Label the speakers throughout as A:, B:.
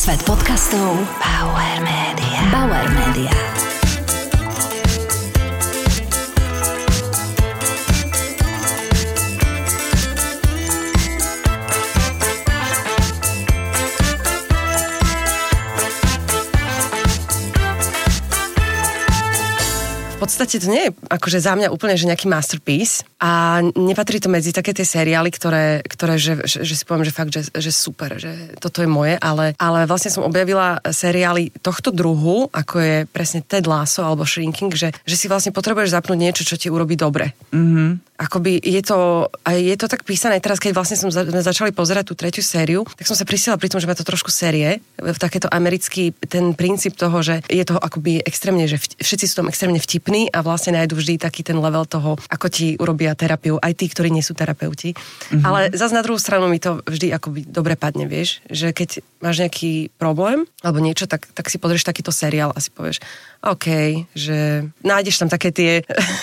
A: Svet podcastov Bauer Media. Bauer Media.
B: V podstate to nie je akože za mňa úplne že nejaký masterpiece a nepatrí to medzi také tie seriály, ktoré že si poviem, že fakt, že super, že toto je moje, ale vlastne som objavila seriály tohto druhu, ako je presne Ted Lasso alebo Shrinking, že si vlastne potrebuješ zapnúť niečo, čo ti urobí dobre. Akoby je to tak písané teraz, keď vlastne sme začali pozerať tú tretiu sériu, tak som sa prisiela pri tom, že má to trošku série, v takéto americký ten princíp toho, že je to akoby extrémne, že všetci sú tam extrémne vtipní a vlastne nájdu vždy taký ten level toho, ako ti urobia terapiu, aj tí, ktorí nie sú terapeuti. Ale zase na druhú stranu mi to vždy akoby dobre padne, vieš, že keď máš nejaký problém alebo niečo, tak si pozrieš takýto seriál a si povieš, OK, že nájdeš tam také tie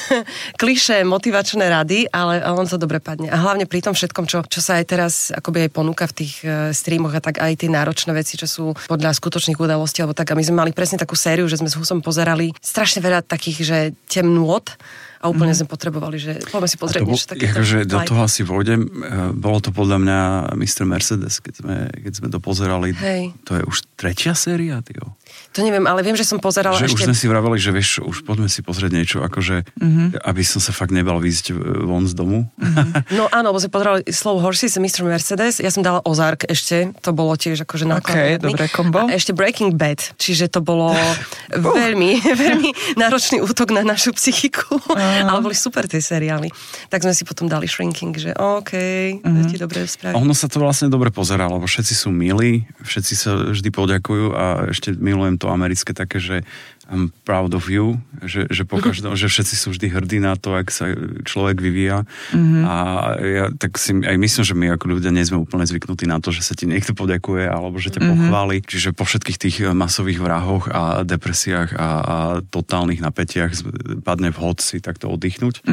B: klišé motivačné rady, ale on to dobre padne. A hlavne pri tom všetkom, čo sa aj teraz akoby aj ponúka v tých streamoch a tak aj tie náročné veci, čo sú podľa skutočných udalostí, alebo tak. A my sme mali presne takú sériu, že sme s Husom pozerali strašne veľa takých, že temnôt a úplne sme potrebovali, že poďme si pozrieť niečo také.
C: Akože do toho asi vôjdem. Bolo to podľa mňa Mr. Mercedes, keď sme to pozerali. Hej. To je už tretia séria, tyjo.
B: To neviem, ale viem, že som pozerala
C: že
B: ešte...
C: Už sme si vraveli, že vieš, už poďme si pozrieť niečo, akože, aby som sa fakt nebal výjsť von z domu.
B: No áno, lebo sme pozerali Slow Horses, Mr. Mercedes, ja som dala Ozark ešte, to bolo tiež akože nákladné.
C: OK, dobré kombo.
B: A ešte Breaking Bad, čiže to bolo veľmi náročný útok na našu psychiku, ale boli super tie seriály. Tak sme si potom dali Shrinking, že OK, to ti dobre spraví.
C: Ono sa to vlastne dobre pozerá, lebo všetci sú milí, všetci sa vždy poďakujú a ešte milujem to americké také, že I'm proud of you, že po každom, že všetci sú vždy hrdí na to, ak sa človek vyvíja. A ja tak si aj myslím, že my ako ľudia nie sme úplne zvyknutí na to, že sa ti niekto poďakuje alebo že ťa pochváli. Čiže po všetkých tých masových vrahoch a depresiách a totálnych napätiach padne vhod si takto oddychnúť.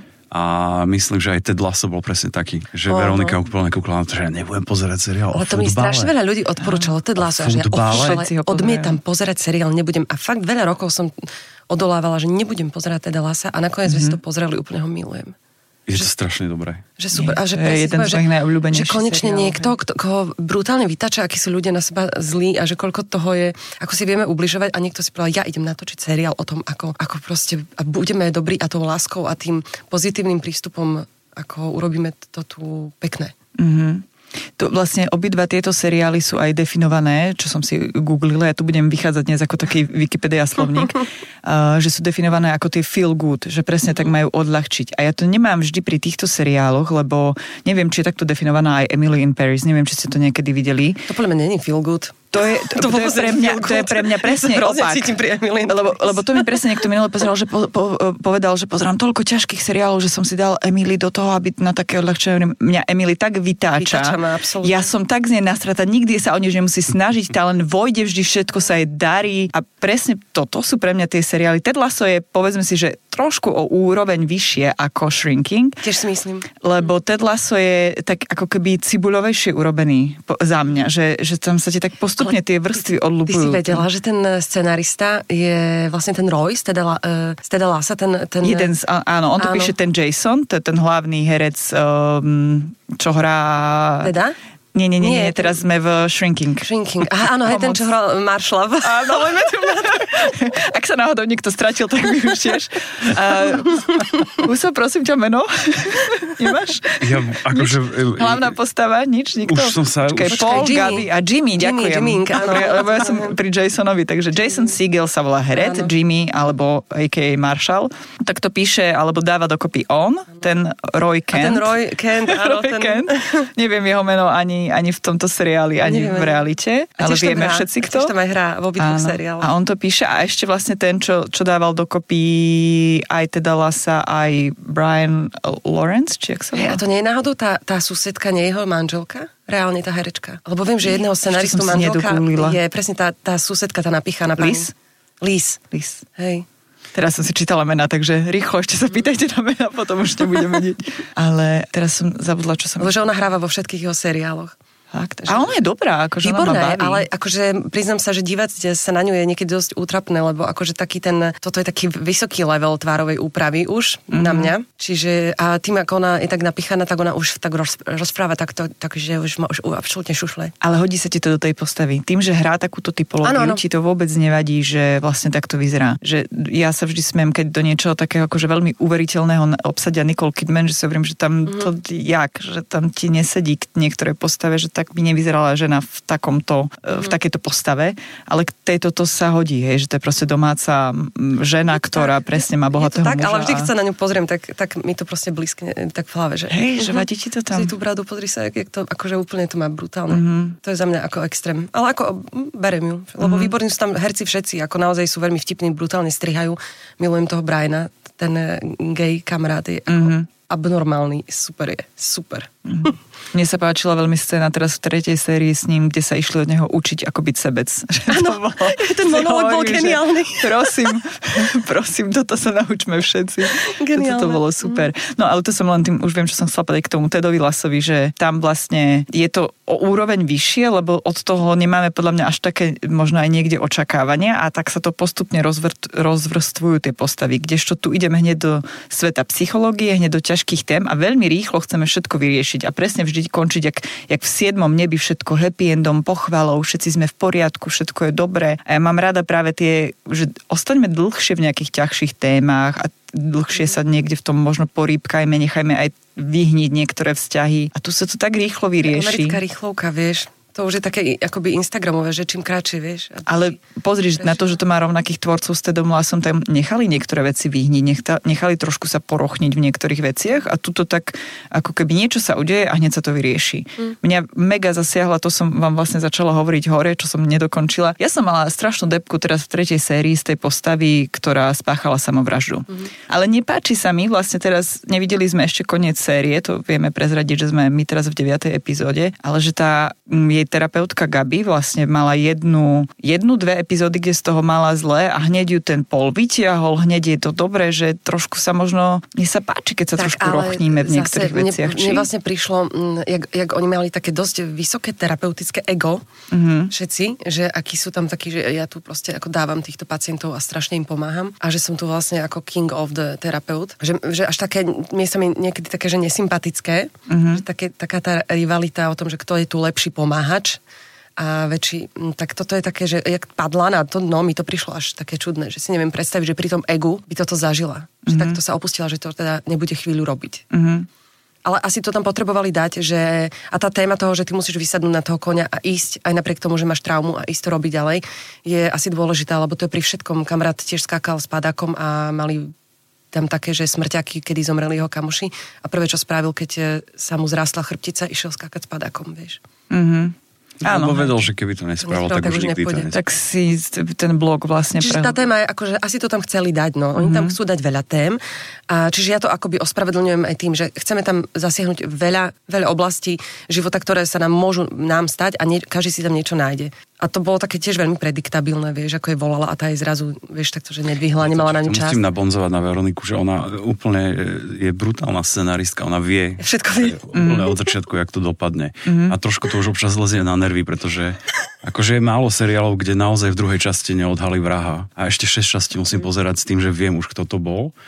C: A myslím, že aj Ted Lasso bol presne taký, že Veronika úplne kúkla na to, že ja nebudem pozerať seriál o
B: futbale. Ale to mi
C: futbale.
B: strašne veľa ľudí odporúčalo Ted Lasso, že ja odmietam pozerať seriál, nebudem. A fakt veľa rokov som odolávala, že nebudem pozerať Teda Lassa a nakoniec sme si to pozreli, úplne ho milujem.
C: Je to strašne dobré.
B: Že super. A že
D: je jeden z mojich najobľúbenejších
B: že konečne
D: seriál,
B: niekto, koho brutálne vytača, akí sú ľudia na seba zlí a že koľko toho je, ako si vieme ubližovať a niekto si povedal, ja idem natočiť seriál o tom, ako proste a budeme dobrí a tou láskou a tým pozitívnym prístupom, ako urobíme to tu pekné.
D: To vlastne obidva tieto seriály sú aj definované, čo som si googlila, ja tu budem vychádzať dnes ako taký Wikipedia slovník, že sú definované ako tie feel good, že presne tak majú odľahčiť. A ja to nemám vždy pri týchto seriáloch, lebo neviem, či je takto definovaná aj Emily in Paris, neviem, či ste to niekedy videli.
B: To podľa mňa nie je feel good.
D: To je pre mňa presne opak. Lebo to mi presne niekto minulé pozeral, že povedal, že pozerám toľko ťažkých seriálov, že som si dal Emily do toho, aby na také odľahčenie. Mňa Emily tak vytáča. Ja som tak z nej nastratá, nikdy sa o nič nemusí snažiť, tá len vojde vždy, všetko sa jej darí. A presne toto sú pre mňa tie seriály. Ted Lasso je, povedzme si, že trošku o úroveň vyššie ako Shrinking.
B: Tiež si myslím.
D: Lebo Ted Lasso je tak ako keby cibuľovejšie urobený za mňa, že tam sa ti tak postupne tie vrstvy odlupujú.
B: Ty si vedela, že ten scenarista je vlastne ten Roy z Teda Lassa, ten...
D: Áno, on to píše ten Jason, to je ten hlavný herec, čo hrá...
B: Teda?
D: Nie, teraz sme v Shrinking.
B: Aha, áno, aj ten, čo hral Marshall.
D: Áno, ak sa náhodou niekto stratil, tak mi už tiež. Uso, prosím ťa, meno? Nemáš?
C: Ja, akože...
D: Hlavná postava? Nič? Nikto?
C: Už som sa...
D: Paul, Gabi a Jimmy, ďakujem.
B: Áno.
D: Lebo ja som pri Jasonovi, takže Jason Segel sa volá herec, Jimmy, alebo a.k.a. Marshall. Tak to píše, alebo dáva dokopy on, ten Roy Kent.
B: A ten Roy Kent, áno.
D: Kent. Neviem jeho meno ani v tomto seriáli, ani v realite, ale vieme všetci, kto.
B: Tiež tam aj hrá vo obidvoch seriáloch.
D: A on to píše a ešte vlastne ten, čo dával dokopy aj Teda Lassa, aj Brian Lawrence, či jak sa volá?
B: A to nie je náhodou tá susedka, nie jeho manželka? Reálne tá herečka. Lebo viem, že jedného scenaristu manželka je presne tá susedka, tá napíchaná pani. Liz. Hej.
D: Teraz som si čítala mená, takže rýchlo ešte sa pýtajte na mená, potom už nebudem vedieť. Ale teraz som zabudla, čo som...
B: Lebo že ona hráva vo všetkých jeho seriáloch.
D: Fakt, a ona je dobrá, akože
B: výborná, ale akože priznám sa, že dívať sa na ňu je niekedy dosť útrapné, lebo akože toto je taký vysoký level tvárovej úpravy už na mňa. Čiže a tým, ako ona je tak napichaná, tak ona už tak rozpráva takže už ma už absolútne šušle.
D: Ale hodí sa ti to do tej postavy. Tým, že hrá takúto typológiu, ti to vôbec nevadí, že vlastne takto vyzerá. Že ja sa vždy smiem, keď do niečoho takého akože veľmi uveriteľného obsadia Nicole Kidman, že si hovorím, že tam že tam ti nesedí k niektorej postave, že tak by nevyzerala žena v takomto, v takejto postave, ale k tejto to sa hodí, hej, že to je proste domáca žena, ktorá presne má bohatého muža.
B: Ale vždy, keď sa na ňu pozriem, tak mi to proste blízkne tak v hlave, že
D: hej, že vadí ti to tam.
B: Si tú bradu, pozri sa, jak to, akože úplne to má brutálne. To je za mňa ako extrém. Ale ako berem ju, lebo výborní sú tam herci všetci, ako naozaj sú veľmi vtipní, brutálne strihajú. Milujem toho Briana, ten gay kamarát je ako abnormálny, super je, super.
D: Mne sa páčila veľmi scéna teraz v 3. sérii s ním, kde sa išli od neho učiť, ako byť sebec.
B: Áno, ten monológ bol geniálny.
D: Prosím, toto sa naučme všetci.
B: Geniálne.
D: Toto bolo super. No ale to som len tým, už viem, čo som chcela povedať k tomu Tedovi Lassovi, že tam vlastne je to o úroveň vyššie, lebo od toho nemáme podľa mňa až také možno aj niekde očakávania a tak sa to postupne rozvrstvujú tie postavy, kdežto tu ideme hneď do sveta psychológie, hneď do ťažkých tém a veľmi rýchlo chceme všetko vyriešiť a presne vždy končiť, jak v 7. nebi všetko happy endom, pochvalou, všetci sme v poriadku, všetko je dobré. A ja mám rada práve tie, že ostaňme dlhšie v nejakých ťažších témach a dlhšie sa niekde v tom možno porýpkajme, nechajme aj vyhniť niektoré vzťahy. A tu sa to tak rýchlo vyrieši.
B: Americká rýchlovka, vieš. To už je také akoby instagramové, že čím kratšie, vieš.
D: Ale pozri, na to, že to má rovnakých tvorcov s Tedom Lassom, tam nechali niektoré veci vyhniť, nechali trošku sa porochniť v niektorých veciach a tuto tak, ako keby niečo sa udeje a hneď sa to vyrieši. Mňa mega zasiahla, to som vám vlastne začala hovoriť hore, čo som nedokončila. Ja som mala strašnú depku teraz v 3. sérii z tej postavy, ktorá spáchala samovraždu. Ale nepáči sa mi, vlastne teraz nevideli sme ešte koniec série, to vieme prezradiť, že sme my teraz v 9. epizóde, ale že tá jej terapeutka Gabi vlastne mala jednu, dve epizódy, kde z toho mala zle a hneď ju ten Paul vytiahol, hneď je to dobré, že trošku sa možno, mne sa páči, keď sa tak, trošku rochníme v niektorých veciach.
B: Mne vlastne prišlo, jak oni mali také dosť vysoké terapeutické ego, všetci, že akí sú tam takí, že ja tu proste ako dávam týchto pacientov a strašne im pomáham a že som tu vlastne ako king of the terapeut, že až také, mne sa mi niekedy také, že nesympatické, že taká tá rivalita o tom, že kto je tu lepší pomáhač a väčší, tak toto je také, že jak padla na to, no mi to prišlo až také čudné, že si neviem predstaviť, že pri tom egu by toto zažila. Že takto sa opustila, že to teda nebude chvíľu robiť. Ale asi to tam potrebovali dať, že a tá téma toho, že ty musíš vysadnúť na toho koňa a ísť, aj napriek tomu, že máš traumu a ísť to robiť ďalej, je asi dôležitá, lebo to je pri všetkom. Kamarát tiež skákal s padákom a mali tam také, že smrťaky, kedy zomreli jeho kamoši a prvé, čo spravil, keď sa mu zrástla chrbtica, išiel skákať s padákom, vieš.
C: Áno, povedal, že keby to nespravil, tak už nikdy to nespravil.
D: Tak si ten blog vlastne
B: čiže tá téma je, akože asi to tam chceli dať, no. Oni tam chcú dať veľa tém. A čiže ja to akoby ospravedlňujem aj tým, že chceme tam zasiahnuť veľa oblastí života, ktoré sa nám môžu stať a každý si tam niečo nájde. A to bolo také tiež veľmi prediktabilné, vieš, ako je volala a tá je zrazu, vieš, takto, že nedvihla, nemala na ňu čas.
C: Musím nabonzovať na Veroniku, že ona úplne je brutálna scenaristka, ona vie.
B: Všetko vie.
C: Úplne od začiatku, jak to dopadne. A trošku to už občas lezie na nervy, pretože akože je málo seriálov, kde naozaj v druhej časti neodhalí vraha. A ešte 6 častí musím pozerať s tým, že viem už, kto to bol.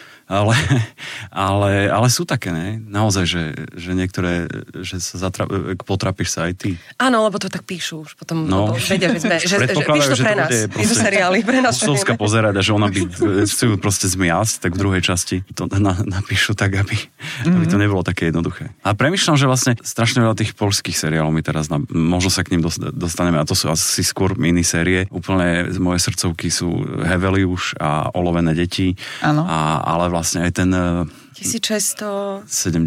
C: Ale sú také, ne? Naozaj, že niektoré, že sa potrapíš sa aj ty.
B: Áno, lebo to tak píšu už potom. No, vedia, že sme, že píš to pre nás. Píšu seriály pre nás.
C: Musovská pozerať a že ona by chcú proste zmiasť, tak v druhej časti to napíšu tak, aby to nebolo také jednoduché. A premýšľam, že vlastne strašne veľa tých poľských seriálov mi teraz, možno sa k ním dostaneme, a to sú asi skôr minisérie. Úplne moje srdcovky sú Heveliuš a Olovené deti.
D: Áno.
C: Ale vlastne aj ten
B: 1617.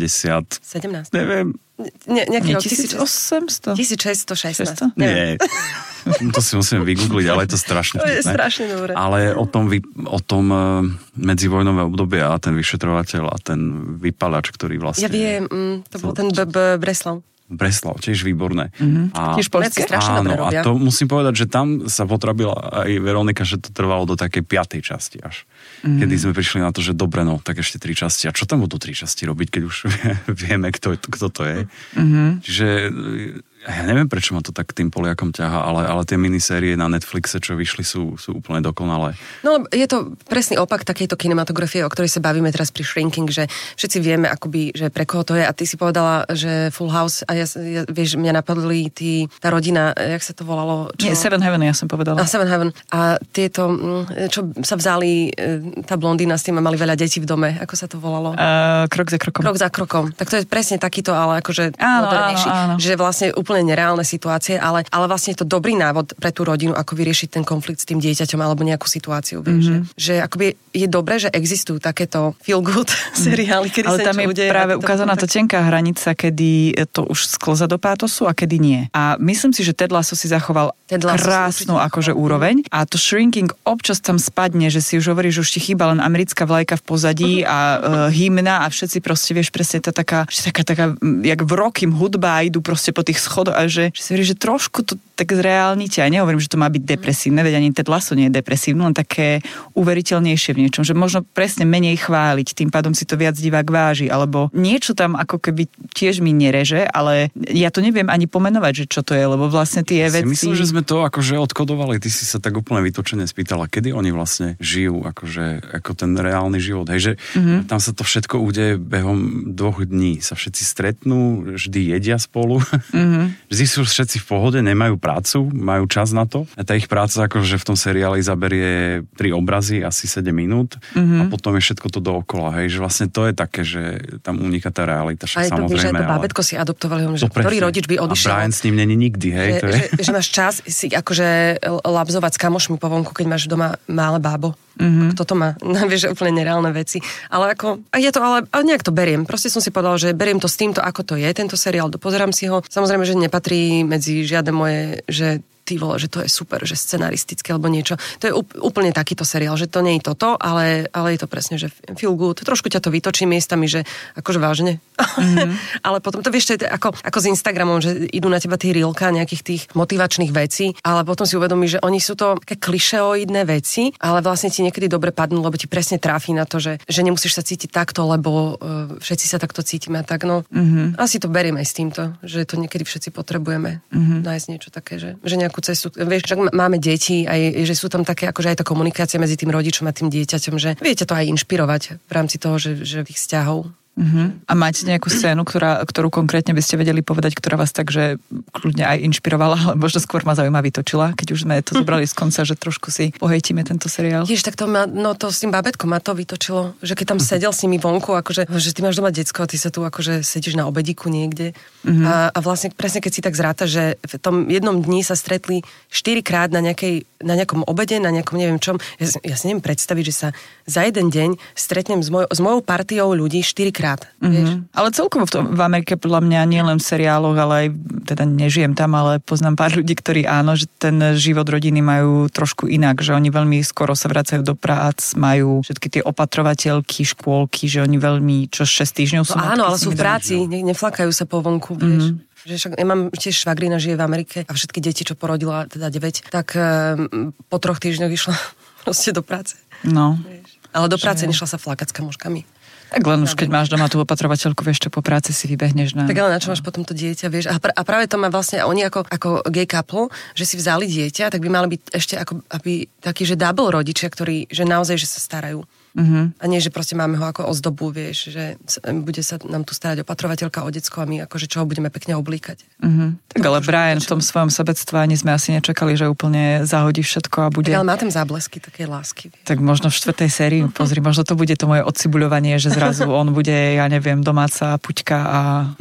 C: Neviem.
B: Nejaký
D: 1800?
B: 1616.
C: Nie. To si musíme vygoogliť, ale je to strašne vtipné.
B: To je strašne dobré.
C: Ale o tom medzivojnové obdobie a ten vyšetrovateľ a ten vypalač, ktorý vlastne...
B: Ja viem, to bol ten
C: Breslav, tiež výborné.
D: Tiež poľské?
C: Áno, a to musím povedať, že tam sa potrabila aj Veronika, že to trvalo do takej 5. časti až. Kedy sme prišli na to, že dobre, no, tak ešte 3 časti. A čo tam budú 3 časti robiť, keď už vieme, kto to je. Čiže Ja neviem, prečo ma to tak tým Poliakom ťaha, ale tie minisérie na Netflixe, čo vyšli, sú úplne dokonalé.
B: No, je to presný opak takejto kinematografie, o ktorej sa bavíme teraz pri Shrinking, že všetci vieme, akoby, že pre koho to je. A ty si povedala, že Full House, a ja vieš, mňa napadli tá rodina, jak sa to volalo?
D: Nie, Seven Heaven, ja som povedala.
B: Seven Heaven. A tieto, čo sa vzali, tá blondína s tým a mali veľa detí v dome. Ako sa to volalo?
D: Krok za krokom.
B: Krok za krokom. Tak to je presne takýto, ale akože modernejší. Áno. Že vlastne úplne nereálne situácie, ale vlastne je to dobrý návod pre tú rodinu, ako vyriešiť ten konflikt s tým dieťaťom alebo nejakú situáciu. Vieš, že akoby je dobré, že existujú takéto feel good seriály, kedy
D: ale
B: sa
D: tam je práve ukázaná tá tenká hranica, kedy to už sklza do pátosu a kedy nie. A myslím si, že Ted Lasso si zachoval krásnu akože úroveň a to Shrinking občas tam spadne, že si už hovoríš, že už ti chýba len americká vlajka v pozadí a hymna a všetci proste, vieš, presne tá taká jak v rockym hudba a idú proste po tých schodoch a že si hovorí, že trošku to tak zreálnite. Ja nehovorím, že to má byť depresívne, veď ani Ted Lasso nie je depresívne, len také uveriteľnejšie v niečom, že možno presne menej chváliť, tým pádom si to viac divák váži, alebo niečo tam ako keby tiež mi nereže, ale ja to neviem ani pomenovať, že čo to je, lebo vlastne tie veci...
C: Myslím, že sme to akože odkodovali, ty si sa tak úplne vytočene spýtala, kedy oni vlastne žijú, akože ako ten reálny život, hej, že tam sa to všetko udeje behom 2 dní, sa všetci stretnú, vždy jedia spolu, vždy sú všetci v pohode, nemajú prácu, majú čas na to. A tá ich práca akože v tom seriáli zaberie 3 obrazy, asi 7 minút a potom je všetko to dookola, hej, že vlastne to je také, že tam uniká tá realita, však samozrejme.
B: Aj to bábätko si adoptovali, že ktorý rodič by odišiel.
C: A Brian s ním není nikdy, hej.
B: Že máš čas si akože labzovať s kamošmi po vonku, keď máš doma malé bábo. Kto to má? Vieš, úplne nereálne veci. Ale ako, ale nejak to beriem. Proste som si povedala, že beriem to s týmto, ako to je, tento seriál, dopozerám si ho. Samozrejme, že nepatrí medzi žiadne moje, že ty vole, že to je super, že scenaristické alebo niečo. To je úplne takýto seriál, že to nie je toto, ale je to presne, že feel good. Trošku ťa to vytočí miestami, že akože vážne. Ale potom to vieš, to je ako s Instagramom, že idú na teba tí reelka nejakých tých motivačných vecí, ale potom si uvedomíš, že oni sú to také klišeoidné veci, ale vlastne ti niekedy dobre padnú, lebo ti presne tráfi na to, že nemusíš sa cítiť takto, lebo všetci sa takto cítime. Tak no, asi to berieme aj s týmto, že to niekedy všetci potrebujeme nájsť niečo také, že nejakú cestu. Vieš, že máme deti, aj, že sú tam také, akože aj tá komunikácia medzi tým rodičom a tým dieťaťom, že viete to aj inšpirovať v rámci toho, že tých vzťahov.
D: A máte nejakú scénu, ktorú konkrétne by ste vedeli povedať, ktorá vás tak, že kľudne aj inšpirovala, ale možno skôr ma zaujíma vytočila, keď už sme to zobrali z konca, že trošku si pohejtíme tento seriál.
B: Ježiš, tak to s tým bábätkom ma to vytočilo, že keď tam sedel s nimi vonku, akože, že ty máš doma decko a ty sa tu akože sedíš na obedíku niekde a vlastne presne keď si tak zráta, že v tom jednom dni sa stretli 4-krát na nejakom obede, na nejakom neviem čom. Ja si neviem predstaviť, že sa za jeden deň stretnem s mojou partiou ľudí 4-krát.
D: Ale celkovo v Amerike podľa mňa nie len v seriáloch, ale aj, teda nežijem tam, ale poznám pár ľudí, ktorí áno, že ten život rodiny majú trošku inak, že oni veľmi skoro sa vracajú do prác, majú všetky tie opatrovateľky, škôlky, že oni veľmi, 6 týždňov sú.
B: No áno, ale sú v práci, neflakajú sa po vonku, vieš. Že však, ja mám tiež švagrina, žije v Amerike a všetky deti, čo porodila, teda 9, tak po 3 týždňoch išla proste do práce.
D: No.
B: Vieš. Ale do práce nešla sa flakať s kamoškami.
D: Tak len už keď máš doma tú opatrovateľku, vieš, čo po práci si vybehneš na...
B: Tak ale na čo máš potom to dieťa, vieš? A práve to má vlastne, oni ako gay couple, že si vzali dieťa, tak by mali byť ešte ako, aby taký, že double rodičia, ktorí, že naozaj, že sa starajú. A nie, že proste máme ho ako ozdobu, vieš, že bude sa nám tu starať opatrovateľka o decko a my akože čo ho budeme pekne oblíkať.
D: Tak ale Brian v tom svojom sebectve ani sme asi nečakali, že úplne zahodí všetko a bude...
B: Tak ale má tam záblesky takej lásky.
D: Tak možno v 4. sérii, pozri, možno to bude to moje odcibuľovanie, že zrazu on bude, ja neviem, domáca puťka a...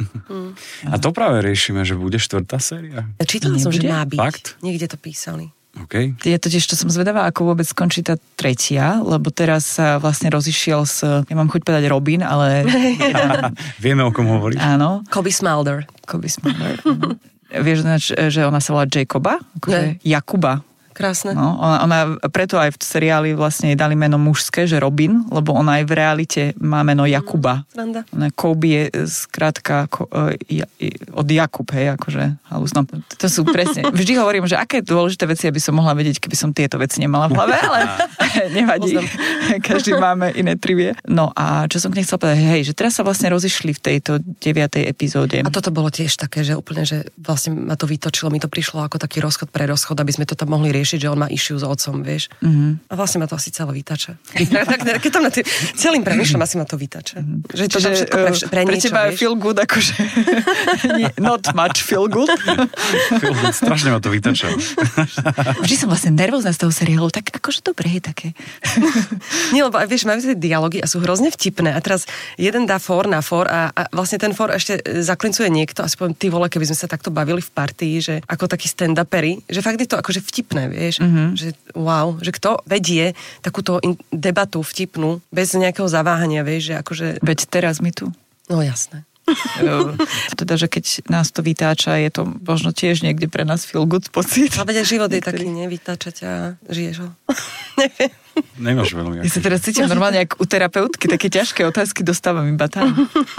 C: A to práve riešime, že bude 4. séria.
B: Čítala som, že má byť.
C: Fakt?
B: Niekde to písali.
C: Okay.
D: Je totiž, to som zvedavá, ako vôbec skončí tá 3, lebo teraz sa vlastne rozišiel ja mám chuť povedať Robin, ale...
C: Vieme, o kom hovoríš.
D: Áno.
B: Cobie Smulders.
D: Vieš, že ona sa volá Jacoba? Akože Jakuba.
B: krásne.
D: No, ona preto aj v seriáli vlastne dali meno mužské, že Robin, lebo ona aj v realite má meno Jakuba. Ona Kobe je skrátka od Jakub, hej, akože halúsno. To sú presne. Vždy hovorím, že aké dôležité veci by som mohla vedieť, keby som tieto veci nemala v hlave, ale nevadí. Každý máme iné trivie. No a čo som k nej chcela povedať, hej, že teraz sa vlastne rozišli v tejto 9. epizóde.
B: A toto bolo tiež také, že úplne, že vlastne ma to vytočilo, mi to prišlo ako taký rozchod pre rozchod, aby sme to tam mohli riešiť, že on má issue s otcom, vieš. A vlastne ma to asi celé vytača. Keď tam celým premýšľam, asi ma to vytača. Že to tam všetko pre niečo,
D: teba je feel good, akože not much feel good.
C: Strašne ma to vytača.
D: Vždy som vlastne nervózna z toho seriálu, tak akože dobre je také.
B: Nie, lebo vieš, majú tie dialógy a sú hrozne vtipné a teraz jeden dá for na for a vlastne ten for ešte zaklincuje niekto a si poviem, ty vole, keby sme sa takto bavili v partii, že ako takí stand-uperi, že fakt je to akože vtipné, vieš, že wow, že kto vedie takúto debatu vtipnú bez nejakého zaváhania, vieš, že akože...
D: Veď teraz mi tu.
B: No jasné.
D: Teda, že keď nás to vytáča, je to možno tiež niekde pre nás feel good pocit.
B: A veď život je taký, nevytáčať a žiješ ho. Neviem.
C: Nemáš veľmi.
D: Ja sa teraz cítim normálne ako u terapeutky, také ťažké otázky dostávam iba tam.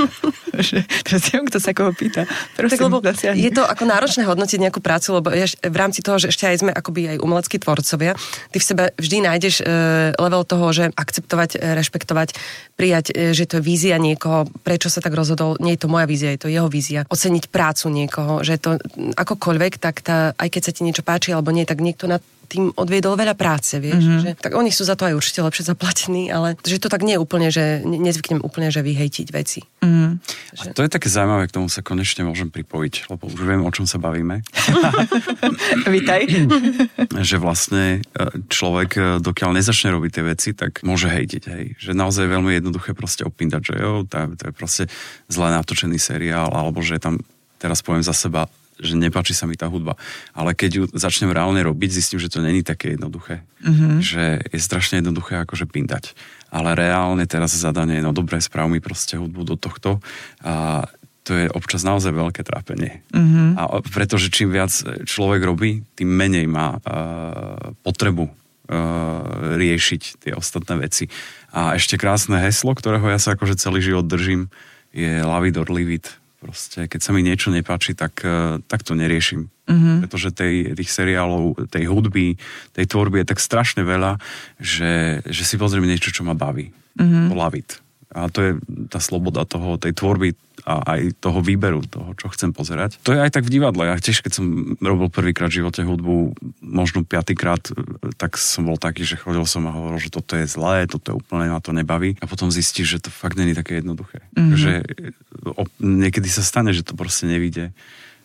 D: Teraz neviem, kto sa koho pýta. Prosím,
B: tak, je to ako náročné hodnotiť nejakú prácu, lebo v rámci toho, že ešte aj sme akoby aj umeleckí tvorcovia, ty v sebe vždy nájdeš level toho, že akceptovať, rešpektovať, prijať, že to je vízia niekoho, prečo sa tak rozhodol, nie je to moja vízia, je to jeho vízia. Oceniť prácu niekoho, že to akokoľvek, tak aj keď sa ti niečo páči alebo nie, tak niekto na tým odviedol veľa práce, vieš. Že, tak oni sú za to aj určite lepšie zaplatení, ale že to tak nie je úplne, že nezvyknem úplne, že vyhejtiť veci.
C: A to je také zaujímavé, k tomu sa konečne môžem pripojiť, lebo už viem, o čom sa bavíme.
D: Vítaj.
C: Že vlastne človek, dokiaľ nezačne robiť tie veci, tak môže hejtiť, hej. Že naozaj je veľmi jednoduché proste opindať, že jo, to je proste zle natočený seriál, alebo že tam, teraz poviem za seba, že nepáči sa mi tá hudba. Ale keď ju začnem reálne robiť, zistím, že to není také jednoduché. Že je strašne jednoduché akože pindať. Ale reálne teraz zadanie, no dobre, sprav mi proste hudbu do tohto. A to je občas naozaj veľké trápenie. A pretože čím viac človek robí, tým menej má potrebu riešiť tie ostatné veci. A ešte krásne heslo, ktorého ja sa akože celý život držím, je love it or leave it. Proste, keď sa mi niečo nepáči, tak to neriešim. Pretože tých seriálov, tej hudby, tej tvorby je tak strašne veľa, že si pozriem niečo, čo ma baví. To love it. A to je tá sloboda tej tvorby a aj toho výberu, toho, čo chcem pozerať. To je aj tak v divadle. Ja tiež, keď som robil prvýkrát v živote hudbu, možno 5-krát, tak som bol taký, že chodil som a hovoril, že toto je zlé, toto je úplne ma to nebaví. A potom zistíš, že to fakt není také jednoduché. Že niekedy sa stane, že to proste nevíde.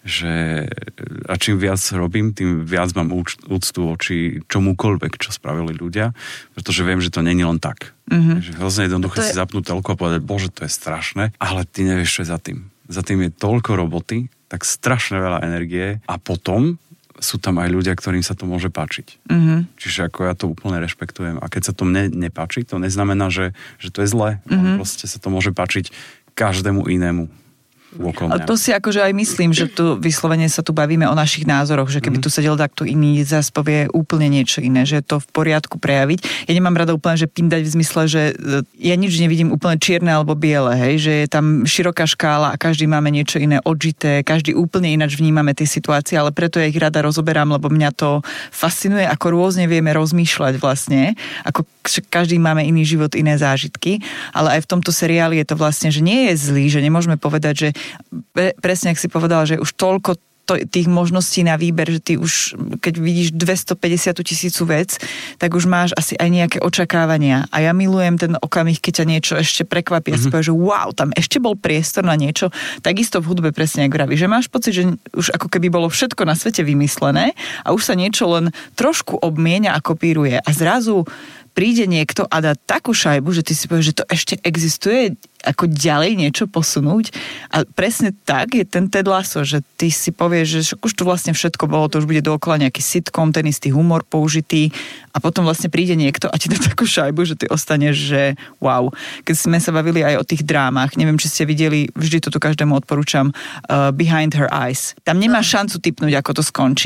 C: A čím viac robím, tým viac mám úctu voči čomukoľvek, čo spravili ľudia, pretože viem, že to není len tak. Že hrozne jednoduché si zapnúť telku a povedať, bože, to je strašné, ale ty nevieš, čo je za tým. Za tým je toľko roboty, tak strašne veľa energie a potom sú tam aj ľudia, ktorým sa to môže páčiť. Čiže ako ja to úplne rešpektujem. A keď sa to mne nepáči, to neznamená, že to je zlé. Proste sa to môže páčiť každému inému.
D: A to si akože aj myslím, že tu vyslovene sa tu bavíme o našich názoroch, že keby tu sedel takto iný, zase povie úplne niečo iné, že je to v poriadku prejaviť. Ja nemám rada úplne, že pindať v zmysle, že ja nič nevidím úplne čierne alebo biele, hej, že je tam široká škála a každý máme niečo iné odžité, každý úplne ináč vnímame tie situácie, ale preto ja ich rada rozoberám, lebo mňa to fascinuje, ako rôzne vieme rozmýšľať vlastne, ako každý máme iný život, iné zážitky, ale aj v tomto seriáli je to vlastne, že nie je zlý, že nemôžeme povedať, že presne, ak si povedal, že už toľko tých možností na výber, že ty už, keď vidíš 250 000 vec, tak už máš asi aj nejaké očakávania. A ja milujem ten okamih, keď ťa niečo ešte prekvapí a si povieš, že wow, tam ešte bol priestor na niečo. Takisto v hudbe presne, ako vraví, že máš pocit, že už ako keby bolo všetko na svete vymyslené a už sa niečo len trošku obmienia a kopíruje. A zrazu príde niekto a dá takú šajbu, že ty si povieš, že to ešte existuje, ako ďalej niečo posunúť. A presne tak je ten Ted Lasso, že ty si povieš, že už tu vlastne všetko bolo, to už bude dookola nejaký sitcom, ten istý humor použitý a potom vlastne príde niekto a ti dá takú šajbu, že ty ostaneš, že wow. Keď sme sa bavili aj o tých drámach, neviem, či ste videli, vždy to tu každému odporúčam, Behind Her Eyes. Tam nemá šancu tipnúť, ako to skončí.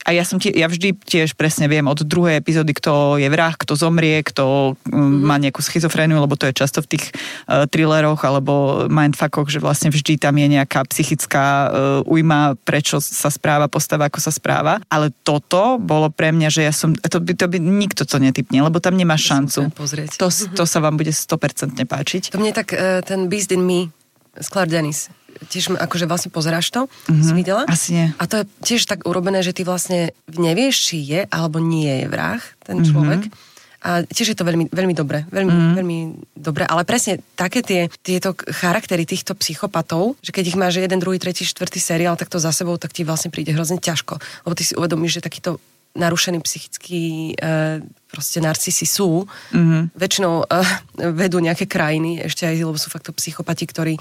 D: a ja vždy tiež presne viem od druhej epizódy, kto je vrah, kto zomrie, kto má nejakú schizofréniu, lebo to je často v tých thrilleroch alebo mindfuckoch, že vlastne vždy tam je nejaká psychická ujma, prečo sa správa postava, ako sa správa. Ale toto bolo pre mňa, že to by nikto to netypne, lebo tam nemá šancu. To sa vám bude 100% páčiť.
B: To mne tak ten Beast in Me z Claire Denis. Tiež akože vlastne pozeráš to, si videla?
D: Asi nie.
B: A to je tiež tak urobené, že ty vlastne nevieš, či je alebo nie je vrah ten človek. A tiež je to veľmi, veľmi dobré. Veľmi dobré. Ale presne také tieto charaktery týchto psychopatov, že keď ich máš 1, 2, 3, 4 seriál takto za sebou, tak ti vlastne príde hrozne ťažko. Lebo ty si uvedomíš, že takýto narušený psychický proste narcisi sú. Väčšinou vedú nejaké krajiny, ešte aj, lebo sú fakt to psychopati, ktorí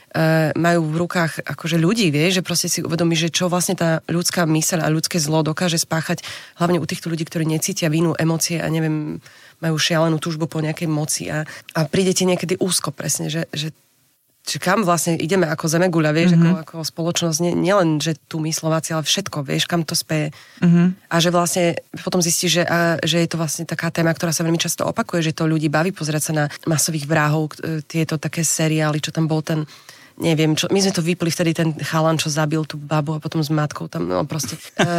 B: majú v rukách akože ľudí, vieš, že proste si uvedomíš, že čo vlastne tá ľudská myseľ a ľudské zlo dokáže spáchať, hlavne u týchto ľudí, ktorí necítia vinu, emócie a neviem, majú šialenú túžbu po nejakej moci a príde ti niekedy úzko presne, že kam vlastne ideme ako zemeguľa, vieš, ako spoločnosť, nielen, že tu my Slováci, ale všetko, vieš, kam to speje. A že vlastne potom zistíš, že je to vlastne taká téma, ktorá sa veľmi často opakuje, že to ľudí baví pozerať sa na masových vrahov, tieto také seriály, čo tam bol ten, neviem, my sme to vypli vtedy ten chalan, čo zabil tú babu a potom s matkou tam, no proste.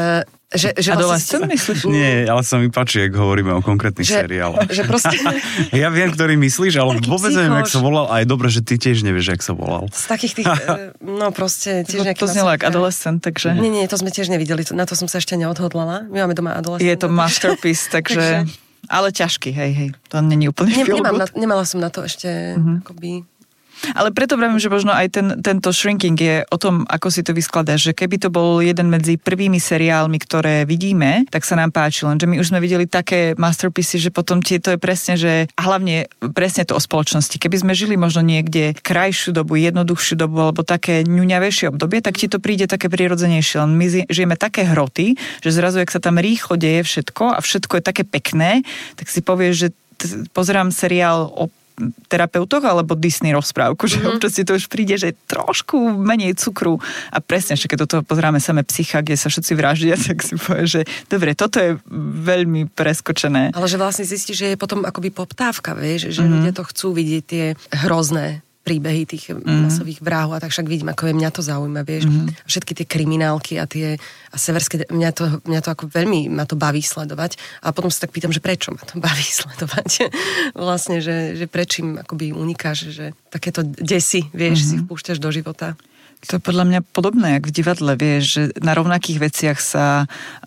B: Že
D: Adolescent, myslíš?
C: Nie, ale sa mi páči, ak hovoríme o konkrétnych seriáloch.
B: Že proste...
C: Ja viem, ktorý myslíš, ale vôbec neviem, jak sa volal. A je dobré, že ty tiež nevieš, jak sa volal.
B: Z takých tých, no proste... Tiež
D: to znelo jak Adolescent, takže...
B: Nie, to sme tiež nevideli. Na to som sa ešte neodhodlala. My máme doma Adolescent.
D: Je to masterpiece, takže... Ale ťažký, hej. To není úplne feel good.
B: Nemala som na to ešte akoby...
D: Ale preto vravím, že možno aj tento Shrinking je o tom, ako si to vyskladáš, že keby to bol jeden medzi prvými seriálmi, ktoré vidíme, tak sa nám páči, lenže my už sme videli také masterpiece, že potom to je presne, že a hlavne presne to o spoločnosti. Keby sme žili možno niekde krajšiu dobu, jednoduchšiu dobu alebo také ňuňavejšie obdobie, tak ti to príde také prirodzenejšie. Len my žijeme také hroty, že zrazu, ak sa tam rýchlo deje všetko a všetko je také pekné, tak si povieš, že pozerám seriál o terapeutoch alebo Disney rozprávku, že občas si to už príde, že trošku menej cukru a presne, že keď do toho pozeráme samé Psycha, kde sa všetci vraždia, tak si povie, že dobre, toto je veľmi preskočené.
B: Ale že vlastne zistí, že je potom akoby poptávka, vieš, že ľudia to chcú vidieť tie hrozné príbehy tých masových vrahov a tak však vidím, ako je mňa to zaujíma, vieš. Všetky tie kriminálky a severské, mňa to ako veľmi ma to baví sledovať a potom sa tak pýtam, že prečo ma to baví sledovať. Vlastne, že prečím akoby unikáš, že takéto desy, vieš, si vpúšťaš do života.
D: To je podľa mňa podobné, jak v divadle, vieš, že na rovnakých veciach sa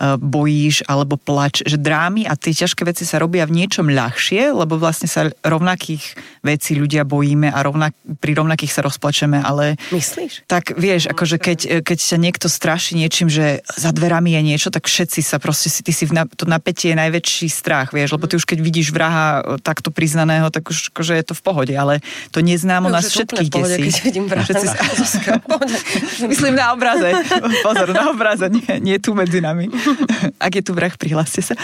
D: bojíš alebo plač, že drámy a tie ťažké veci sa robia v niečom ľahšie, lebo vlastne sa rovnakých vecí ľudia bojíme a pri rovnakých sa rozplačeme, ale...
B: Myslíš?
D: Tak vieš, akože keď ťa niekto straší niečím, že za dverami je niečo, tak všetci sa proste, ty si to napätie je najväčší strach, vieš, lebo ty už keď vidíš vraha takto priznaného, tak už akože je to v pohode, ale to neznámo nás všetkých desí.
B: Keď vidím vraha
D: Myslím na obraze. Pozor, na obraze, nie tu medzi nami. Ak je tu vrah, prihláste sa.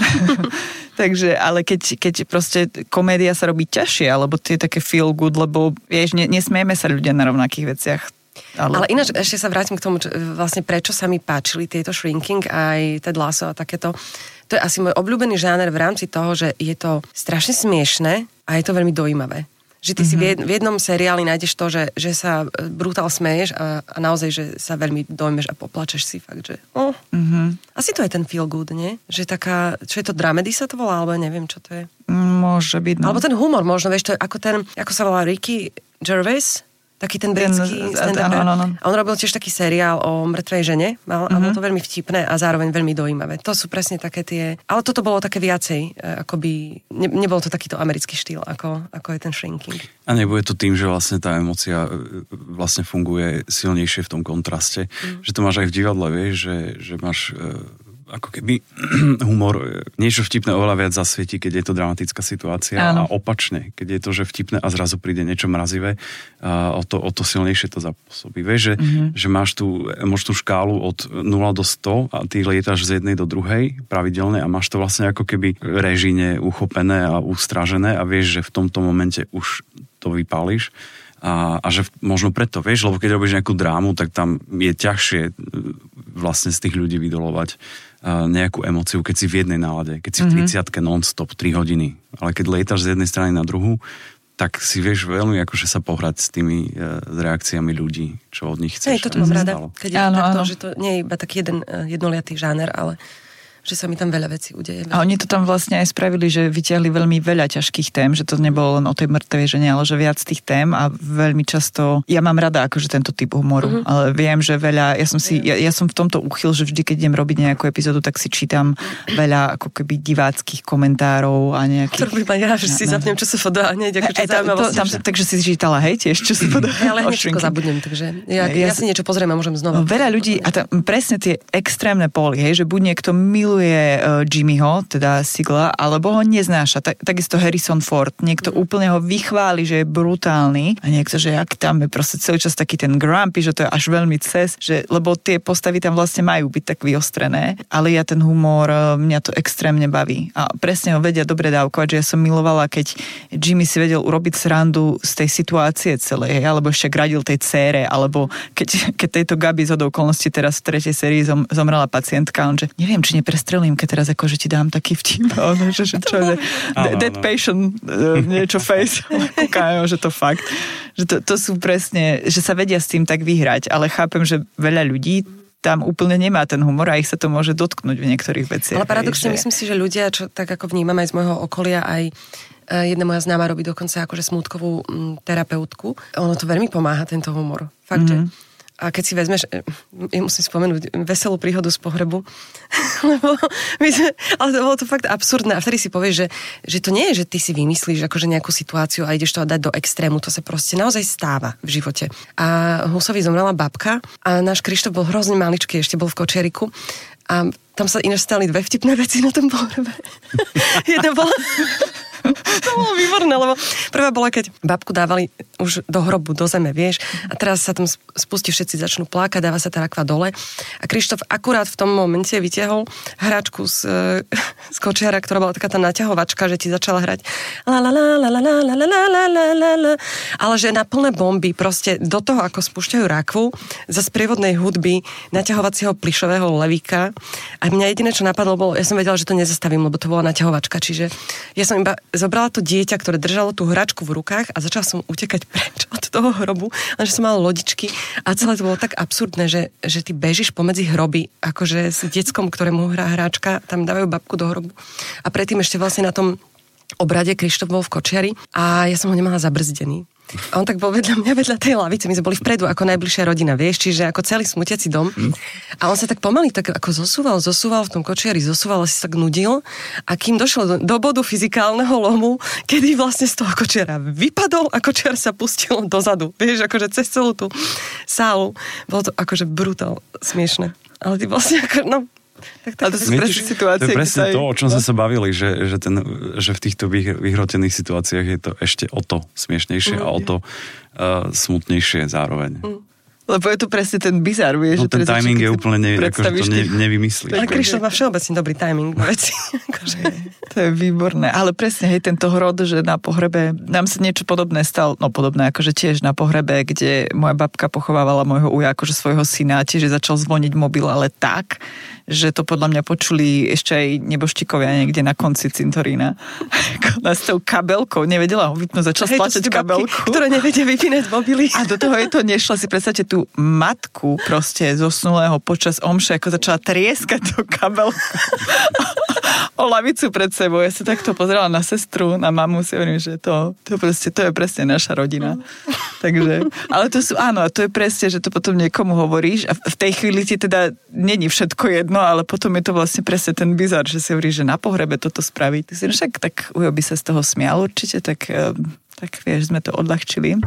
D: Takže, ale keď proste komédia sa robí ťažšie, alebo tie také feel good, lebo vieš, nesmieme sa ľudia na rovnakých veciach.
B: Ale ináč ešte sa vrátim k tomu, vlastne prečo sa mi páčili tieto Shrinking aj Ted Lasso a takéto. To je asi môj obľúbený žáner v rámci toho, že je to strašne smiešné a je to veľmi dojímavé. Že ty si v jednom seriáli nájdeš to, že sa brutál smeješ a naozaj, že sa veľmi dojmeš a poplačeš si fakt, že asi to je ten feel good, nie? Že taká, čo je to, dramedy sa to volá, alebo neviem, čo to je.
D: Môže byť, no.
B: Alebo ten humor možno, vieš, to je ako sa volá Ricky Gervais, taký ten britský stand-up. A on robil tiež taký seriál o mŕtvej žene a bolo to veľmi vtipné a zároveň veľmi dojímavé. To sú presne také tie... Ale toto bolo také viacej, akoby... Nebol to takýto americký štýl, ako je ten Shrinking.
C: A nebude to tým, že vlastne tá emócia vlastne funguje silnejšie v tom kontraste. Že to máš aj v divadle, vieš, že máš... ako keby humor, niečo vtipné oveľa viac zasvietí, keď je to dramatická situácia. Áno. A opačne, keď je to, že vtipné a zrazu príde niečo mrazivé, o to silnejšie to zapôsobí. Vieš, že máš tú emočnú škálu od 0 do 100 a ty lietáš z jednej do druhej pravidelne a máš to vlastne ako keby režine uchopené a ustrážené a vieš, že v tomto momente už to vypáliš. A že možno preto, vieš, lebo keď robíš nejakú drámu, tak tam je ťažšie vlastne z tých ľudí vydolovať nejakú emóciu, keď si v jednej nálade, keď si v 30-ke non-stop 3 hodiny. Ale keď lietaš z jednej strany na druhú, tak si vieš veľmi akože sa pohrať s tými reakciami ľudí, čo od nich chceš.
B: Toto mám rada, keď je to takto, že to nie je iba taký jednoliatý žáner, ale že sa mi tam veľa vecí udeje.
D: A oni to tam vlastne aj spravili, že vyťahli veľmi veľa ťažkých tém, že to nebolo len o tej mŕtvej žene, ale že viac tých tém a veľmi často, ja mám rada akože tento typ humoru, ale viem, že veľa, ja som v tomto uchyl, že vždy, keď idem robiť nejakú epizódu, tak si čítam veľa ako keby diváckých komentárov a nejakých...
B: Ktorý ja, že si zapnem, čo sa podá, hneď akože zaujímavosť.
D: Takže si čítala, hej, tiež, čo sa podá.
B: Ale hneď všetko zabudnem, takže ja si niečo pozriem a môžem znova.
D: Veľa ľudí, a presne tie extrémne póly, hej, že buď niekto miluje Jimmyho, teda Sigla, alebo ho neznáša. Takisto Harrison Ford. Niekto úplne ho vychváli, že je brutálny a niekto, že jak tam je proste celý čas taký ten grumpy, že to je až veľmi lebo tie postavy tam vlastne majú byť tak vyostrené, ale ja ten humor, mňa to extrémne baví. A presne ho vedia dobre dávkovať, že ja som milovala, keď Jimmy si vedel urobiť srandu z tej situácie celej, alebo ešte radil tej dcére, alebo keď tejto Gabi z okolností teraz v 3. sérii zomrela pacientka, on že neviem, či neprestrelím, keď teraz akože ti dám taký vtip, že čo je dead patient, niečo face, kúkajú, že to fakt, že to sú presne, že sa vedia s tým tak vyhrať, ale chápem, že veľa ľudí tam úplne nemá ten humor a ich sa to môže dotknúť v niektorých veciach.
B: Ale paradoxne myslím si, že ľudia, čo tak ako vnímam aj z môjho okolia, aj jedna moja známa robí dokonca akože smútkovú terapeutku, ono to veľmi pomáha, tento humor. Fakt, že a keď si vezmeš, musím spomenúť veselú príhodu z pohrebu, lebo ale to bolo to fakt absurdné. A vtedy si povieš, že to nie je, že ty si vymyslíš akože nejakú situáciu a ideš to dať do extrému. To sa proste naozaj stáva v živote. A Husovi zomrela babka a náš Krištof bol hrozne maličký, ešte bol v kočiariku. A tam sa ináč stali dve vtipné veci na tom pohrebe. Jedna bola... To bolo výborné, lebo prvá bola, keď babku dávali už do hrobu, do zeme, vieš, a teraz sa tam spustí, všetci začnú plakať, dáva sa tá rakva dole a Krištof akurát v tom momente vytiahol hračku z kočiara, ktorá bola taká tá naťahovačka, že ti začala hrať ale že na plné bomby proste do toho, ako spúšťajú rakvu za sprievodnej hudby naťahovacieho plišového levíka a mňa jediné, čo napadlo, bolo, ja som vedela, že to nezastavím, lebo to bola naťahovačka, čiže ja som iba zobrala to dieťa, ktoré držalo tú hračku v rukách a začala som utekať preč od toho hrobu, lenže som mala lodičky a celé to bolo tak absurdné, že ty bežíš pomedzi hroby, akože s deckom, ktorému hrá hráčka, tam dávajú babku do hrobu. A predtým ešte vlastne na tom obrade Krištof bol v kočiari a ja som ho nemala zabrzdený. A on tak bol vedľa mňa, vedľa tej lavice. My sme boli vpredu ako najbližšia rodina, vieš, čiže ako celý smutiaci dom. A on sa tak pomaly tak ako zosúval v tom kočiari, asi sa tak nudil. A kým došlo do bodu fyzikálneho lomu, kedy vlastne z toho kočiara vypadol a kočiar sa pustil dozadu. Vieš, akože cez celú tú sálu. Bolo to akože brutál smiešne. Ale ty vlastne ako, no...
D: Ale to sú presne situácie,
C: to je presne to, o čom sme sa bavili, že v týchto vyhrotených situáciách je to ešte o to smiešnejšie a o to smutnejšie zároveň.
D: Lebo je to presne ten bizár, vieš.
C: No ten timing je úplne akože to nevymyslíš.
B: Ale Krištof má všeobecne dobrý timing na veci.
D: To je výborné. Ale presne, hej, tento hrod, že na pohrebe, nám sa niečo podobné stalo, no podobné, akože tiež na pohrebe, kde moja babka pochovávala môjho uja, akože svojho syna, tiež začal zvoniť mobil, ale tak, že to podľa mňa počuli ešte aj neboštikovia niekde na konci cintorína. S tou kabelkou, nevedela ho vypnúť, začala stlačať kabelku.
B: Ktoré nevedia vypínať mobily.
D: A do toho je to nešla, si predstavte tú matku proste zosnulého počas omše, ako začala trieskať tú kabelku o lavicu pred sebou. Ja sa takto pozerala na sestru, na mamu, si hovorím, že to je presne naša rodina. Takže, ale to sú, áno, a to je presne, že to potom niekomu hovoríš a v tej chvíli ti teda není všetko jedno, ale potom je to vlastne presne ten bizar, že si hovoríš, že na pohrebe toto spraviť. Ty si však tak Ujo by sa z toho smial určite, tak vieš, sme to odľahčili.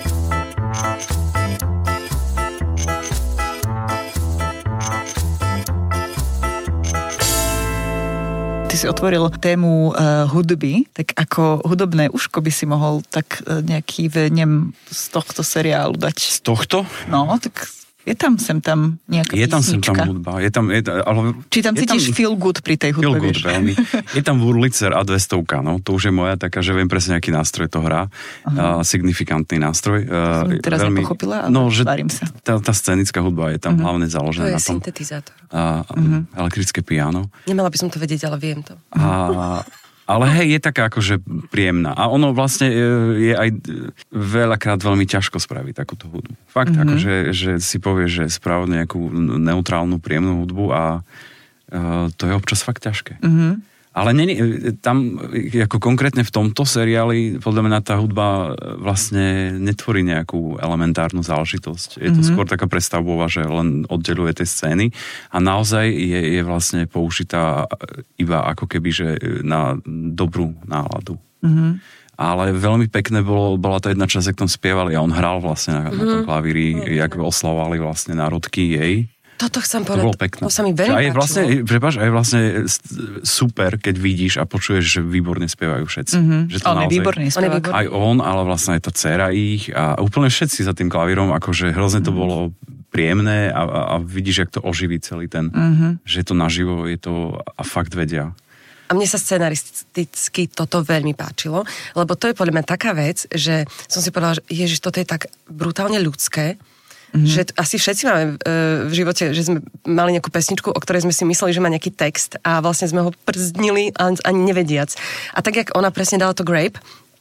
D: Ty si otvoril tému hudby, tak ako hudobné uško by si mohol tak nejaký vnem z tohto seriálu dať.
C: Z tohto?
D: No, tak Je tam sem tam nejaká
C: Je tam sem
D: písnička.
C: tam hudba. Ale
D: Či tam cítiš feel good pri tej hudbe,
C: feel good,
D: vieš?
C: veľmi. Je tam Wurlitzer a 200, no. To už je moja taká, že viem presne, aký nástroj to hrá. Signifikantný nástroj.
D: Som teraz
C: veľmi,
D: nepochopila, ale
C: že
D: várim sa.
C: Tá scenická hudba je tam hlavne založená
B: To je
C: na tom.
B: syntetizátor.
C: Elektrické piano.
B: Nemala by som to vedieť, ale viem to.
C: Ale hej, je taká akože príjemná. A ono vlastne je aj veľakrát veľmi ťažko spraviť takúto hudbu. Fakt, akože že si povieš, že spraviť nejakú neutrálnu, príjemnú hudbu a to je občas fakt ťažké. Ale tam, ako konkrétne v tomto seriáli, podľa mňa tá hudba vlastne netvorí nejakú elementárnu záležitosť. Je to skôr taká prestavbová, že len oddeľuje tie scény a naozaj je vlastne použitá iba ako keby, že na dobrú náladu. Ale veľmi pekné bola tá jedna časť, jak tam spievali a on hral vlastne na tom klavíri, jak oslavovali vlastne národky jej.
B: Toto chcem povedať.
C: To bolo pekné.
B: To sa mi veľmi páčilo.
C: Je vlastne super, keď vidíš a počuješ, že výborne spievajú všetci. Že to
D: On je
C: naozaj,
D: výborný spevák.
C: aj on, ale vlastne aj tá dcéra ich a úplne všetci za tým klavírom, akože hrozne to bolo príjemné a vidíš, jak to oživí celý ten, že je to naživo, je to a fakt vedia.
B: A mne sa scenaristicky toto veľmi páčilo, lebo to je podľa mňa taká vec, že som si povedala, že ježiš, toto je tak brutálne ľudské, že asi všetci máme v živote, že sme mali nejakú pesničku, o ktorej sme si mysleli, že má nejaký text a vlastne sme ho przdnili ani nevediac. A tak, jak ona presne dala to Grape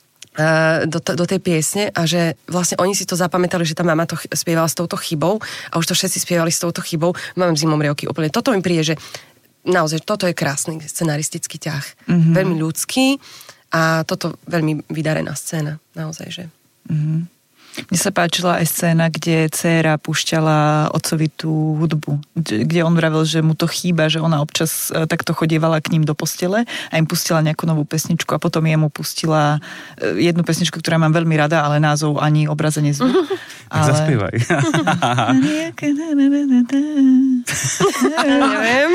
B: do tej piesne a že vlastne oni si to zapamätali, že tá mama to spievala s touto chybou a už to všetci spievali s touto chybou. Mám zimomrievky úplne. Toto mi príde, že naozaj toto je krásny scenaristický ťah. Veľmi ľudský a toto veľmi vydarená scéna. Naozaj, že...
D: Mne sa páčila aj scéna, kde dcéra púšťala otcovi tú hudbu, kde on vravel, že mu to chýba, že ona občas takto chodievala k ním do postele a im pustila nejakú novú pesničku a potom jemu pustila jednu pesničku, ktorá mám veľmi rada, ale názov ani obraze nezvie.
C: Tak zaspievaj.
B: Neviem.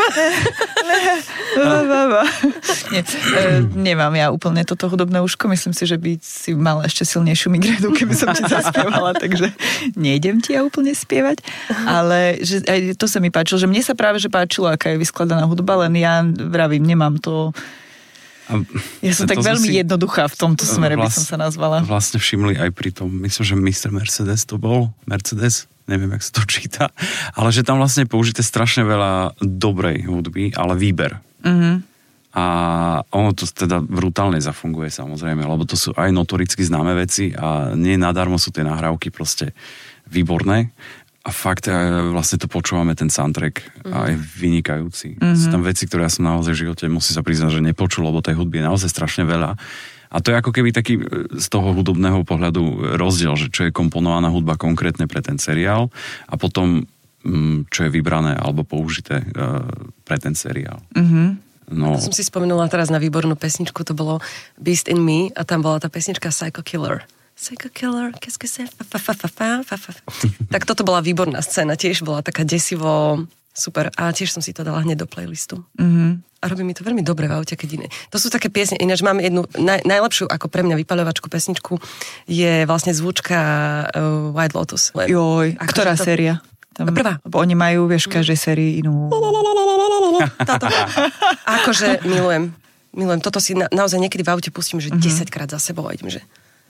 D: Nie, nemám ja úplne toto hudobné uško, myslím si, že by si mal ešte silnejšiu migrénu, keby som ti zaspievala, takže nejdem ti ja úplne spievať, ale že aj to sa mi páčilo, že mne sa práve že páčilo, aká je vyskladaná hudba, len ja vravím, nemám to... Ja som tak veľmi jednoduchá v tomto smere, by som sa nazvala.
C: Vlastne všimli aj pri tom, myslím, že Mr. Mercedes to bol, Mercedes, neviem, jak sa to číta, ale že tam vlastne použité strašne veľa dobrej hudby, ale výber. A ono to teda brutálne zafunguje, samozrejme, lebo to sú aj notoricky známe veci a nie nadarmo sú tie nahrávky proste výborné. A fakt vlastne to počúvame, ten soundtrack a je vynikajúci. Sú tam veci, ktoré ja som naozaj v živote, musím sa priznať, že nepočul, lebo tej hudby je naozaj strašne veľa. A to je ako keby taký z toho hudobného pohľadu rozdiel, že čo je komponovaná hudba konkrétne pre ten seriál a potom čo je vybrané alebo použité pre ten seriál. No.
B: To som si spomenula teraz na výbornú pesničku, to bolo Beast in Me a tam bola tá pesnička Psycho Killer. Psycho Killer, qu'est-ce que c'est? Tak toto bola výborná scéna, tiež bola taká desivo super a tiež som si to dala hneď do playlistu. A robí mi to veľmi dobre v aute, keď iné. To sú také piesne, ináč máme jednu najlepšiu ako pre mňa vypaľovačku pesničku je vlastne zvučka White Lotus.
D: Joj, ktorá séria? Tam,
B: prvá.
D: Oni majú, vieš, v každej sérii inú...
B: Táto. Akože milujem. Toto si naozaj niekedy v aute pustím, že 10-krát za sebou a idem, že...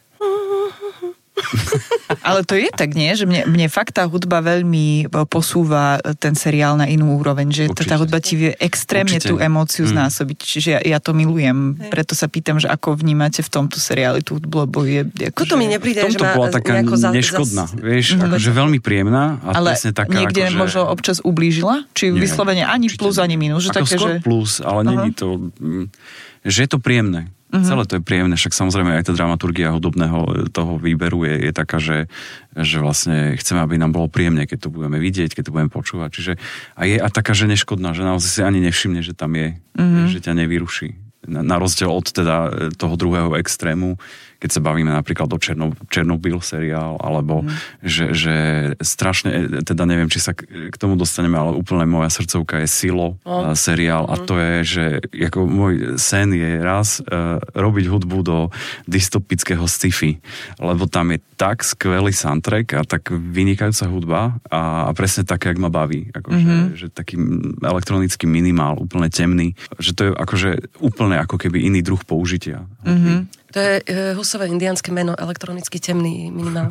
D: Ale to je tak, nie? Že mne fakt tá hudba veľmi posúva ten seriál na inú úroveň, že tá hudba ti vie extrémne tú emóciu znásobiť, čiže ja to milujem. Preto sa pýtam, že ako vnímate v tomto seriáli tú hudbu, lebo je...
B: Toto mi nepríde, že má
C: bola taká neškodná, vieš, akože veľmi príjemná. A
D: ale
C: taká,
D: niekde
C: akože...
D: možno občas ublížila? Či vyslovene ani plus, ani minus? Že
C: ako
D: také,
C: skôr
D: že...
C: plus, ale není to... Že je to príjemné. Celé to je príjemné, však samozrejme aj tá dramaturgia hudobného toho výberu je taká, že vlastne chceme, aby nám bolo príjemne, keď to budeme vidieť, keď to budeme počúvať. Čiže a je taká, že neškodná, že naozaj si ani nevšimne, že tam je, že ťa nevyruší. Na rozdiel od teda toho druhého extrému, keď sa bavíme napríklad o Černobyl seriál, alebo že strašne, teda neviem, či sa k tomu dostaneme, ale úplne moja srdcovka je Silo seriál a to je, že ako môj sen je raz robiť hudbu do dystopického sci-fi, lebo tam je tak skvelý soundtrack a tak vynikajúca hudba a presne také, jak ma baví. Akože, že taký elektronický minimál, úplne temný, že to je akože úplne ako keby iný druh použitia.
B: To je Husové indiánske meno, elektronicky temný minimál.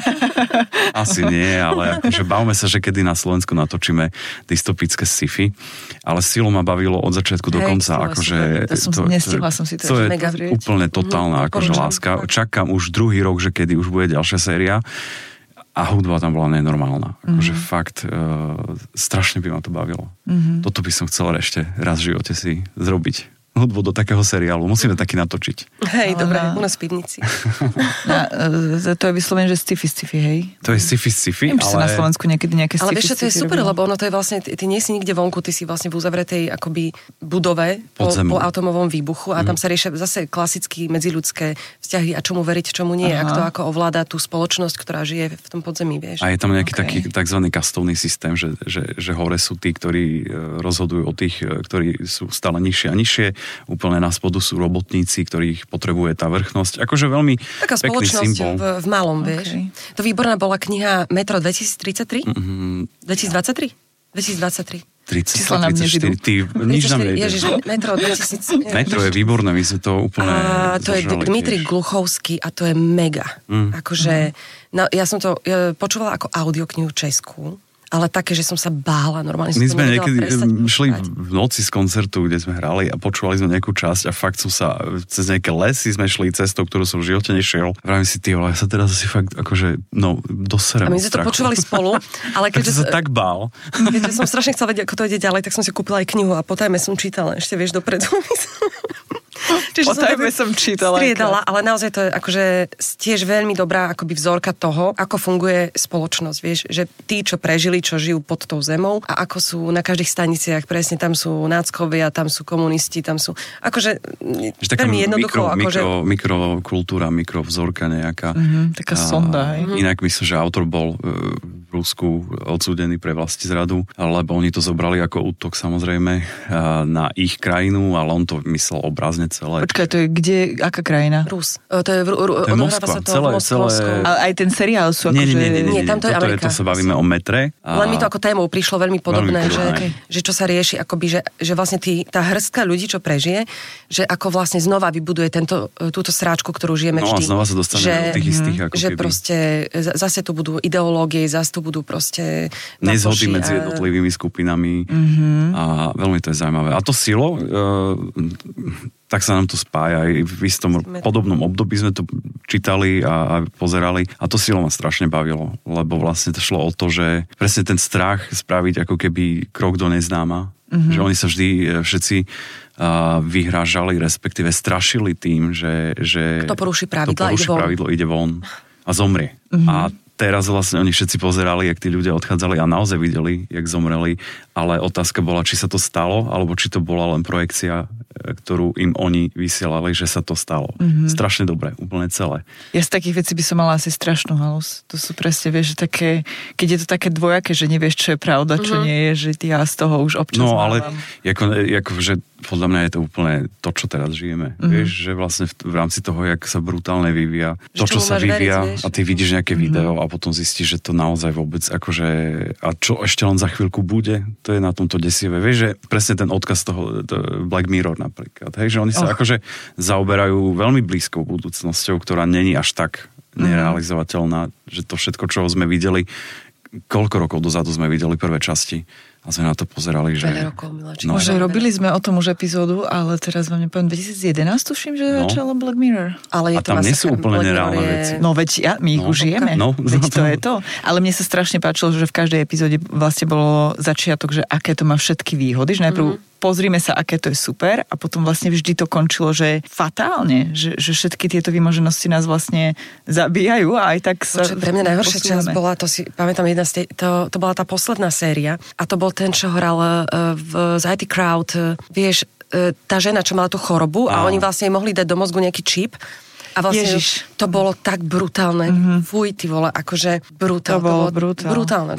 C: Asi nie, ale akože bavme sa, že kedy na Slovensku natočíme dystopické sci-fi, ale Silu ma bavilo od začiatku do konca. Akože,
D: nestihla som si to
C: je
D: pozrieť.
C: úplne totálna akože láska. Čakám už druhý rok, že kedy už bude ďalšia séria a hudba tam bola nenormálna. Akože fakt strašne by ma to bavilo. Toto by som chcel ešte raz v živote si zrobiť. Hudbu do takého seriálu. Musíme taký natočiť.
B: Hej, dobre, u nás v pivnici.
D: To je vyslovene, že sci-fi, hej?
C: To je sci-fi,
D: ale... na Slovensku niekedy nejaké sci-fi.
B: Ale vieš, to je super, lebo ono to je vlastne, ty nie si nikde vonku, ty si vlastne v uzavretej akoby budove po atomovom výbuchu a tam sa riešia zase klasicky medziľudské vzťahy a čomu veriť, čomu nie. A kto ako ovláda tú spoločnosť, ktorá žije v tom podzemí, vieš.
C: A je tam nejaký taký takzvaný kastovný systém, že hore sú tí, ktorí rozhodujú o tých, ktorí sú stále nižšie a nižšie. Úplne na spodu sú robotníci, ktorých potrebuje tá vrchnosť. Akože veľmi
B: taká
C: pekný symbol.
B: V malom, vieš. To výborná bola kniha Metro 2033? 2023? 2023.
C: 34. Nič nám nejde.
B: Ježiš, Metro 2000.
C: Metro je výborné, my sme to úplne...
B: To je Dmitri Gluchovský a to je mega. Akože, ja som to počúvala ako audioknihu českú, ale také, že som sa bála normálne.
C: My sme niekedy šli v noci z koncertu, kde sme hrali a počúvali sme nejakú časť a fakt som sa, cez nejaké lesy sme šli cestou, ktorú som v živote nešiel. Vravím si, ja sa teraz asi fakt akože, doserem.
B: A my sme to počúvali spolu, ale keďže
C: sa tak bál.
B: Keďže som strašne chcela vedieť, ako to ide ďalej, tak som si kúpila aj knihu a potajme som čítala, ešte vieš, dopredu.
D: Potajme som čítala.
B: Striedala, ale naozaj to je akože tiež veľmi dobrá akoby vzorka toho, ako funguje spoločnosť, vieš, že tí, čo prežili, čo žijú pod tou zemou a ako sú na každých staniciach, presne tam sú náckovia, tam sú komunisti, tam sú akože veľmi jednoducho.
C: Mikrokultúra, mikrovzorka nejaká.
D: Taká sonda, hej.
C: Inak myslím, že autor bol v Rusku odsúdený pre vlastizradu, lebo oni to zobrali ako útok samozrejme na ich krajinu, ale on to myslel obrazne celé.
D: Počkaj, to je kde, aká krajina?
B: Rus. To je
C: Moskva.
B: Celé.
D: Ale aj ten seriál sú akože...
B: Nie, tam to je Amerika.
C: To sa bavíme o metre.
B: Len mi to ako témou prišlo veľmi podobné, že čo sa rieši, akoby, že vlastne tá hrstka ľudí, čo prežije, že ako vlastne znova vybuduje túto sráčku, ktorú žijeme vždy.
C: No a znova sa dostaneme do tých istých ako
B: že proste zase tu budú ideológie, zase tu budú proste
C: nezhody medzi jednotlivými skupinami a veľmi to je zaujímavé. A to Silo, tak sa nám to spája. Aj v istom podobnom období sme to čítali a pozerali. A to Silo ma strašne bavilo, lebo vlastne to šlo o to, že presne ten strach spraviť ako keby krok do neznáma. Že oni sa vždy všetci vyhrážali, respektíve strašili tým, že
B: kto poruší pravidlo,
C: ide von a zomrie. A teraz vlastne oni všetci pozerali, jak tí ľudia odchádzali a naozaj videli, jak zomreli, ale otázka bola, či sa to stalo, alebo či to bola len projekcia, ktorú im oni vysielali, že sa to stalo. Strašne dobre, úplne celé.
D: Ja z takých vecí by som mala asi strašnú halus. To sú presne, vieš, že také, keď je to také dvojaké, že nevieš, čo je pravda, čo nie je, že ty ja z toho už občas
C: no, ale že podľa mňa je to úplne to, čo teraz žijeme. Vieš, že vlastne v rámci toho, jak sa brutálne vyvíja, to, čo sa vyvíja a ty vidíš nejaké video a potom zistíš, že to naozaj vôbec akože a čo ešte len za chvíľku bude, to je na tomto desivé. Vieš, že presne ten odkaz toho Black Mirror napríklad. Hej, že oni sa akože zaoberajú veľmi blízkou budúcnosťou, ktorá není až tak nerealizovateľná, že to všetko, čo sme videli, koľko rokov dozadu sme videli prvé časti a sme na to pozerali, že...
D: Že robili sme o tom už epizódu, ale teraz vám nepoviem, 2011 tuším, že začalo Black Mirror.
B: Ale
C: a tam nie sú úplne nereálne veci.
D: No veď my ich už žijeme. Veď to je to. Ale mne sa strašne páčilo, že v každej epizóde vlastne bolo začiatok, že aké to má všetky výhody, že najprv pozrime sa, aké to je super a potom vlastne vždy to končilo, že fatálne, že všetky tieto vymoženosti nás vlastne zabíjajú a aj tak sa...
B: Pre mňa najhoršia časť bola, to si pamätám, to bola tá posledná séria a to bol ten, čo hral z IT Crowd, vieš, tá žena, čo mala tú chorobu a oni vlastne jej mohli dať do mozgu nejaký čip. A vlastne to bolo tak brutálne. Fuj, ty vole, akože brutálne.
D: To bolo brutálne.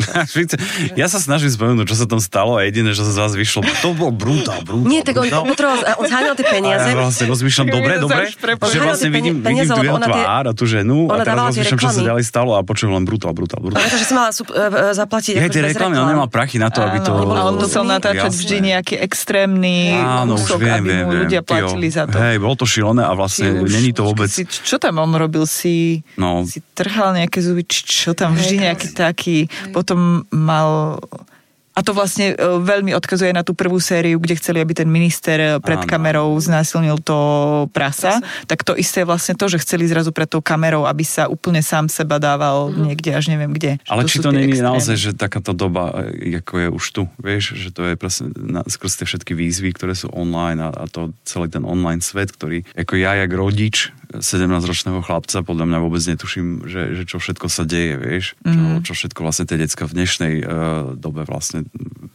C: Ja sa snažím spomenúť, čo sa tam stalo a jediné, čo sa z vás vyšlo, to bolo brutál.
B: Nie, tak on zháňal tie peniaze.
C: A ja vlastne rozmýšľam, dobre, že vlastne vidím tu jeho tvár a tú ženu a teraz rozmýšľam, čo sa ďalej stalo a počujem len brutál.
B: Pretože si mala zaplatiť
C: akože bez reklamy. On nemal prachy na to, aby to...
D: Ale on musel natáčať vždy nejaký extrémny kúsok, aby mu ľudia platili za to.
C: Hej, bolo to šilené a vlastne není to vôbec...
D: Čo tam on robil? Si trhal nejaké zuby, čo tam vždy nejaký taký, potom mal... A to vlastne veľmi odkazuje na tú prvú sériu, kde chceli, aby ten minister pred kamerou znásilnil to prasa. Tak to isté je vlastne to, že chceli zrazu pred tou kamerou, aby sa úplne sám seba dával niekde, až neviem kde.
C: Ale či to nie je naozaj, že takáto doba, ako je už tu, vieš, že to je presne skrz tie všetky výzvy, ktoré sú online a to celý ten online svet, ktorý, ako ja, jak rodič 17-ročného chlapca, podľa mňa vôbec netuším, že čo všetko sa deje, vieš, čo všetko vlastne tie decka v dnešnej dobe vlastne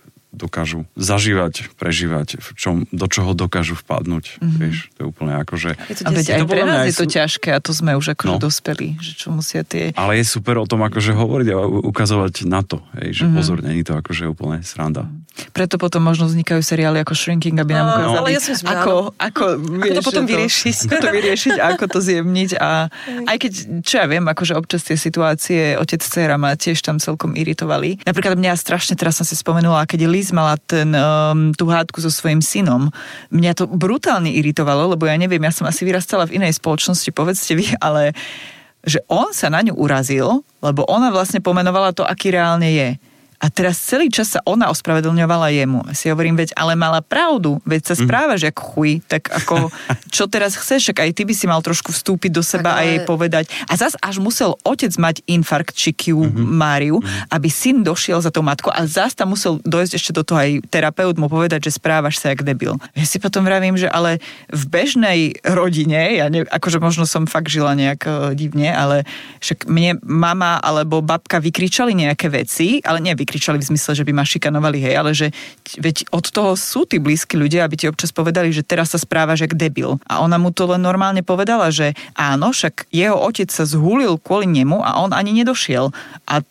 C: dokážu zažívať, prežívať, do čoho dokážu vpadnúť. Vieš, to je úplne akože...
D: A veď aj pre nás je to ťažké a to sme už akože dospeli, že čo musia tie...
C: Ale je super o tom akože hovoriť a ukazovať na to, že pozor, není to akože úplne sranda.
D: Preto potom možno vznikajú seriály ako Shrinking, aby nám ukázali, ako
B: to potom
D: vyriešiť, ako to zjemniť a aj keď, čo ja viem, akože občas tie situácie otec, dcera ma tiež tam celkom iritovali. Napríklad mňa strašne, teraz som si spomenula, keď Liz mala tú hádku so svojím synom, mňa to brutálne iritovalo, lebo ja neviem, ja som asi vyrastala v inej spoločnosti, povedzte vy, ale že on sa na ňu urazil, lebo ona vlastne pomenovala to, aký reálne je. A teraz celý čas sa ona ospravedlňovala jemu. Si hovorím, veď ale mala pravdu, veď sa správaš jak chuj, tak ako, čo teraz chceš, aj ty by si mal trošku vstúpiť do seba a jej povedať. A zas až musel otec mať infarkt Čikiu Máriu, aby syn došiel za tou matkou a zas tam musel dojsť ešte do toho aj terapeut mu povedať, že správaš sa jak debil. Ja si potom vravím, že ale v bežnej rodine, akože možno som fakt žila nejak divne, ale však mne mama alebo babka vykričali nejaké veci, ale kričali v zmysle, že by ma šikanovali, hej, ale že veď od toho sú tí blízki ľudia, aby ti občas povedali, že teraz sa správaš jak debil. A ona mu to len normálne povedala, že áno, však jeho otec sa zhúlil kvôli nemu a on ani nedošiel. A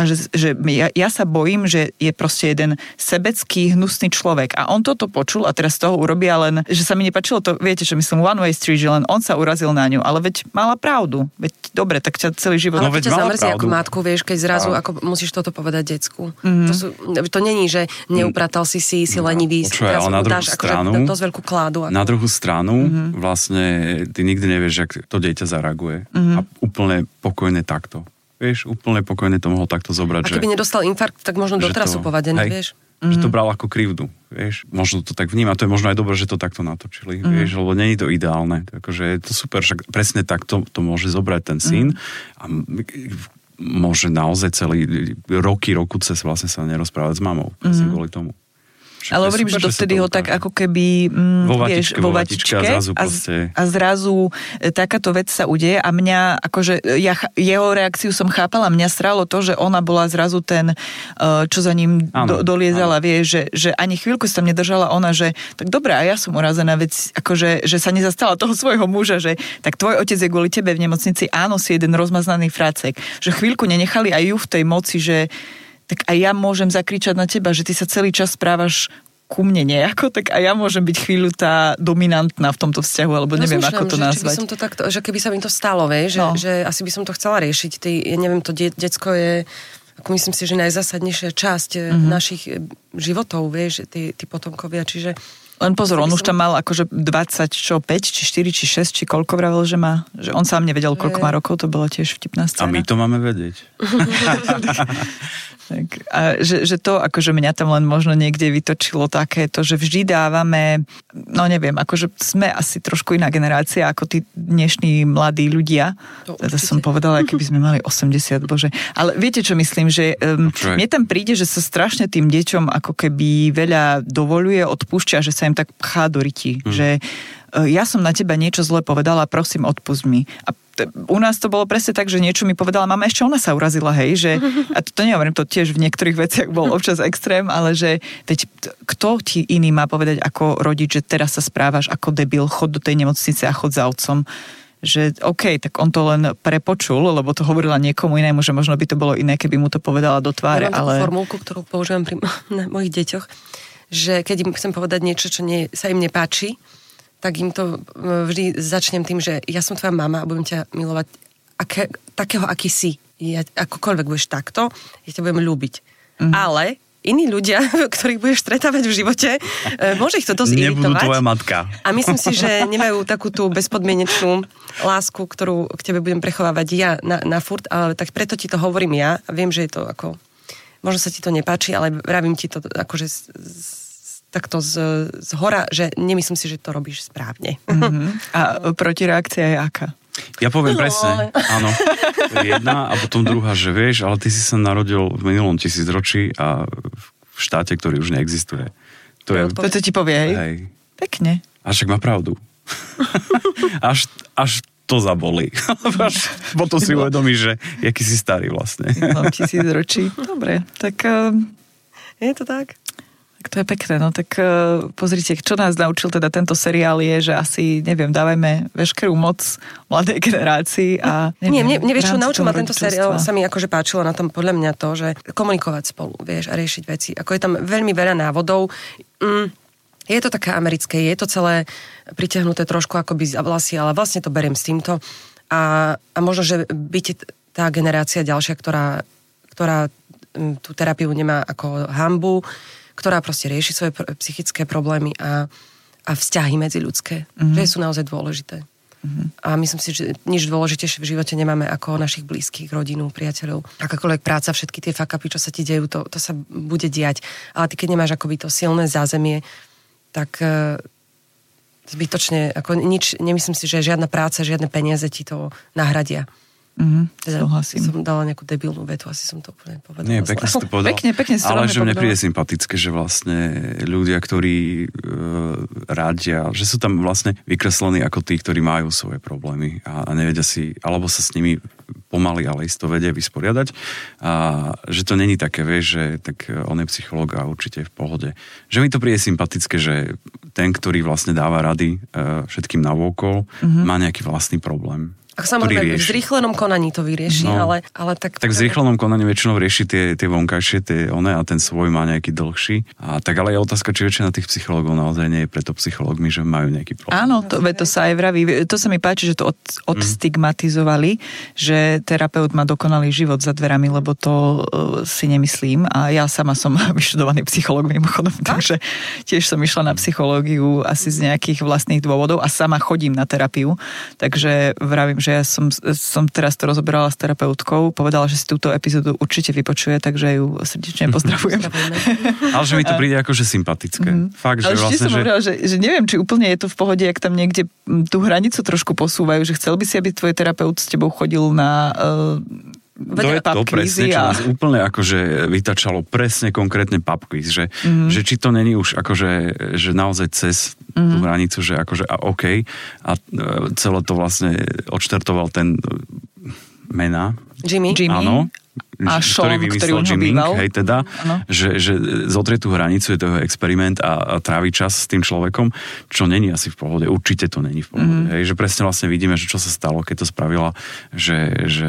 D: ja sa bojím, že je proste jeden sebecký, hnusný človek. A on toto počul a teraz z toho urobia len, že sa mi nepačilo to, viete, čo myslím, one way street, že len on sa urazil na ňu, ale veď mala pravdu. Veď dobre, tak ťa celý život...
B: Ale to ťa zamrzí ako matku, vieš, keď zrazu ako musíš toto povedať decku. To není, že neupratal si lenivý, teraz mu dáš akože dosť veľkú kládu.
C: Na druhú stranu vlastne ty nikdy nevieš, jak to dieťa zareaguje. A úplne pokojne takto. Vieš, úplne pokojne to mohol takto zobrať.
B: A keby nedostal infarkt, tak možno doteraz sú povadený, vieš.
C: Že to bral ako krivdu, vieš. Možno to tak vníma, to je možno aj dobré, že to takto natočili, vieš, lebo není to ideálne. Takže je to super, však presne takto to môže zobrať ten syn a môže naozaj celý roky cez vlastne sa nerozprávať s mamou. Kvôli tomu.
D: Ale hovorím, že dovtedy ho tak ako keby vo vatičke a zrazu takáto vec sa udeje a mňa, akože jeho reakciu som chápala, mňa sralo to, že ona bola zrazu ten, čo za ním doliezala, vie, že ani chvíľku sa tam nedržala ona, že tak dobré, a ja som urazená, vec, akože, že sa nezastala toho svojho muža, že tak tvoj otec je kvôli tebe v nemocnici, áno, si jeden rozmaznaný fracek, že chvíľku nenechali aj ju v tej moci, že tak aj ja môžem zakričať na teba, že ty sa celý čas správaš ku mne nejako, tak aj ja môžem byť chvíľu tá dominantná v tomto vzťahu, alebo neviem, ako to nazvať. By som to takto,
B: že keby sa mi to stalo, že asi by som to chcela riešiť. Ja neviem, to decko je, ako myslím si, že najzásadnejšia časť našich životov, vieš, tí potomkovia, čiže...
D: Len pozor, on už tam mal akože 5, či 4, či 6, či koľko vravel, že má. Že on sám nevedel, koľko má rokov, to bola tiež vtipná scéna.
C: A my to máme vedieť.
D: Tak, a že to akože mňa tam len možno niekde vytočilo takéto, že vždy dávame, no neviem, akože sme asi trošku iná generácia ako tí dnešní mladí ľudia. Teda som povedala, keby sme mali 80, bože. Ale viete, čo myslím, že mne tam príde, že sa strašne tým deťom ako keby veľa dovoľuje, odpúšťa, že sa im tak pchá do ryti. Že ja som na teba niečo zle povedala, prosím, odpusť mi. A u nás to bolo presne tak, že niečo mi povedala mama, ešte ona sa urazila, hej, že, a to nehovorím, to tiež v niektorých veciach bol občas extrém, ale že teď, kto ti iný má povedať ako rodič, že teraz sa správaš ako debil, chod do tej nemocnice a chod za otcom, že OK, tak on to len prepočul, lebo to hovorila niekomu inému, že možno by to bolo iné, keby mu to povedala do tváre, ale...
B: Mám takú formulku, ktorú používam na mojich deťoch, že keď im chcem povedať niečo, čo sa im nepáči, tak im to vždy začnem tým, že ja som tvoja mama a budem ťa milovať takého, aký si. Akokoľvek budeš takto, ja ťa budem ľúbiť. Ale iní ľudia, ktorých budeš stretávať v živote, môže ich to dosť iritovať.
C: Nebudú tvoja matka.
B: A myslím si, že nemajú takú tú bezpodmienečnú lásku, ktorú k tebe budem prechovávať ja na furt, ale tak preto ti to hovorím ja a viem, že je to ako... Možno sa ti to nepáči, ale vravím ti to akože takto z hora, že nemyslím si, že to robíš správne.
C: A
D: protireakcia je aká?
C: Ja poviem presne, áno. Jedna a potom druhá, že vieš, ale ty si sa narodil v minulom 1000-ročí a v štáte, ktorý už neexistuje.
D: To ti povie, hej?
C: Hej.
D: Pekne.
C: A však má pravdu. až to zabolí. Potom si uvedomíš, že jaký si starý vlastne.
D: Mám 1000 ročí. Dobre, tak...
B: Je to tak?
D: To je pekné, no tak pozrite, čo nás naučil teda tento seriál je, že asi, neviem, dávajme veškerú moc mladej generácii a...
B: Neviem, nevieš, čo naučil ma tento seriál, sa mi akože páčilo na tom podľa mňa to, že komunikovať spolu, vieš, a riešiť veci. Ako je tam veľmi veľa návodov. Je to také americké, je to celé pritiahnuté trošku akoby z vlasy, ale vlastne to beriem s týmto. A možno, že byť tá generácia ďalšia, ktorá tú terapiu nemá ako hanbu, ktorá proste rieši svoje psychické problémy a vzťahy medziľudské, že sú naozaj dôležité. A myslím si, že nič dôležitejšie v živote nemáme ako našich blízkych, rodinu, priateľov. Akákoľvek práca, všetky tie fuck-upy, čo sa ti dejú, to sa bude diať. Ale ty, keď nemáš akoby to silné zázemie, tak zbytočne, ako nič, nemyslím si, že žiadna práca, žiadne peniaze ti to nahradia.
D: Súhlasím.
B: Som dala nejakú debilnú vetu, asi som to úplne povedala.
C: Nie, pekne si to povedala.
D: Pekne si to
C: ale že mne príde sympatické, že vlastne ľudia, ktorí rádia, že sú tam vlastne vykreslení ako tí, ktorí majú svoje problémy a nevedia si, alebo sa s nimi pomaly, ale isto vedia vysporiadať. A že to není také, vieš, že tak on je psychológ a určite je v pohode. Že mi to príde sympatické, že ten, ktorý vlastne dáva rady všetkým navôkol, má nejaký vlastný problém.
B: Ak samozrejme, v zrýchlenom konaní to vyrieši, ale tak...
C: Tak v zrýchlenom konaní väčšinou rieši tie vonkajšie, a ten svoj má nejaký dlhší. A tak ale je otázka, či väčšina tých psychológov naozaj nie je preto psychológmi, že majú nejaký problém.
D: Áno, to sa aj vraví. To sa mi páči, že to odstigmatizovali, že terapeut má dokonalý život za dverami, lebo to si nemyslím. A ja sama som vyštudovaný psychológ mimochodom, takže tiež som išla na psychológiu asi z nejakých vlastných dôvodov a sama chodím na terapiu. Takže vravím, že ja som teraz to rozoberala s terapeutkou, povedala, že si túto epizódu určite vypočuje, takže ju srdečne pozdravujem.
C: Ale že mi to príde akože sympatické. Fakt, že
D: ale
C: vlastne,
D: som hovorila, že neviem, či úplne je to v pohode, jak tam niekde tú hranicu trošku posúvajú, že chcel by si, aby tvoj terapeut s tebou chodil na...
C: To presne, čo nás úplne akože vytačalo presne konkrétne pub quiz, že či to není už akože, že naozaj cez tú hranicu, že akože OK a celé to vlastne odštartoval ten mená.
B: Jimmy.
C: Áno.
D: A Sean, ktorý on
C: Jimmy,
D: býval.
C: hej teda, že zotrie tú hranicu, je to jeho experiment a trávi čas s tým človekom, čo není asi v pohode, určite to není v pohode. Hej, že presne vlastne vidíme, že čo sa stalo, keď to spravila, že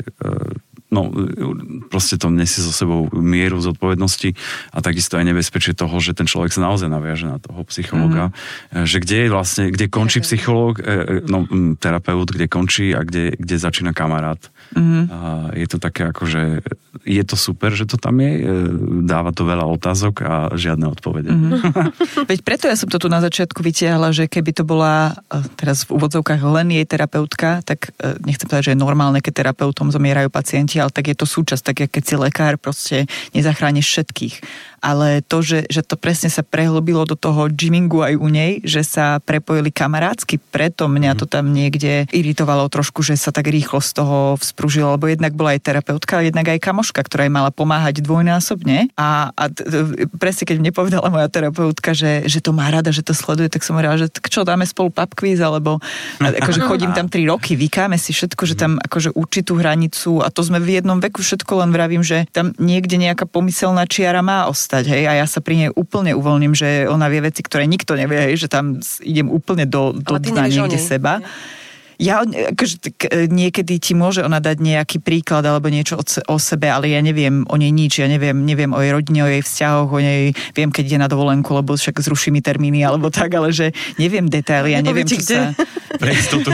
C: proste to nesie so sebou mieru zodpovednosti a takisto aj nebezpečie toho, že ten človek sa naozaj naviaže na toho psychológa, že kde je vlastne, kde končí psychológ, terapeut, kde končí a kde začína kamarát. A je to také ako, že je to super, že to tam je, dáva to veľa otázok a žiadne odpovede.
D: Veď preto ja som to tu na začiatku vytiahla, že keby to bola teraz v úvodzovkách len jej terapeutka, tak nechcem povedať, že je normálne, keď terapeutom zomierajú pacienti, ale tak je to súčasť, tak keď si lekár, proste nezachrániš všetkých. ale to, že to presne sa prehlbilo do toho gymingu aj u nej, že sa prepojili kamarátsky, preto mňa to tam niekde iritovalo trošku, že sa tak rýchlo z toho vzpružila, lebo jednak bola aj terapeutka, jednak aj kamoška, ktorá jej mala pomáhať dvojnásobne a presne keď mne povedala moja terapeutka, že to má rada, že to sleduje, tak som hovorila, že čo, dáme spolu pub quiz, alebo akože chodím tam 3 roky, vykáme si všetko, že tam akože určitú hranicu a to sme v jednom veku všetko, len vravím, že tam niekde nejaká pomyselná čiara má ostať, hej, a ja sa pri nej úplne uvoľním, že ona vie veci, ktoré nikto nevie, hej, že tam idem úplne do dna niekde seba. Ja akože, niekedy ti môže ona dať nejaký príklad alebo niečo o sebe, ale ja neviem o nej nič, ja neviem o jej rodine, o jej vzťahoch, o nej viem, keď ide na dovolenku, lebo však zruší mi termíny alebo tak, ale že neviem detaily, ja neviem, čo sa...
C: Pre istotu.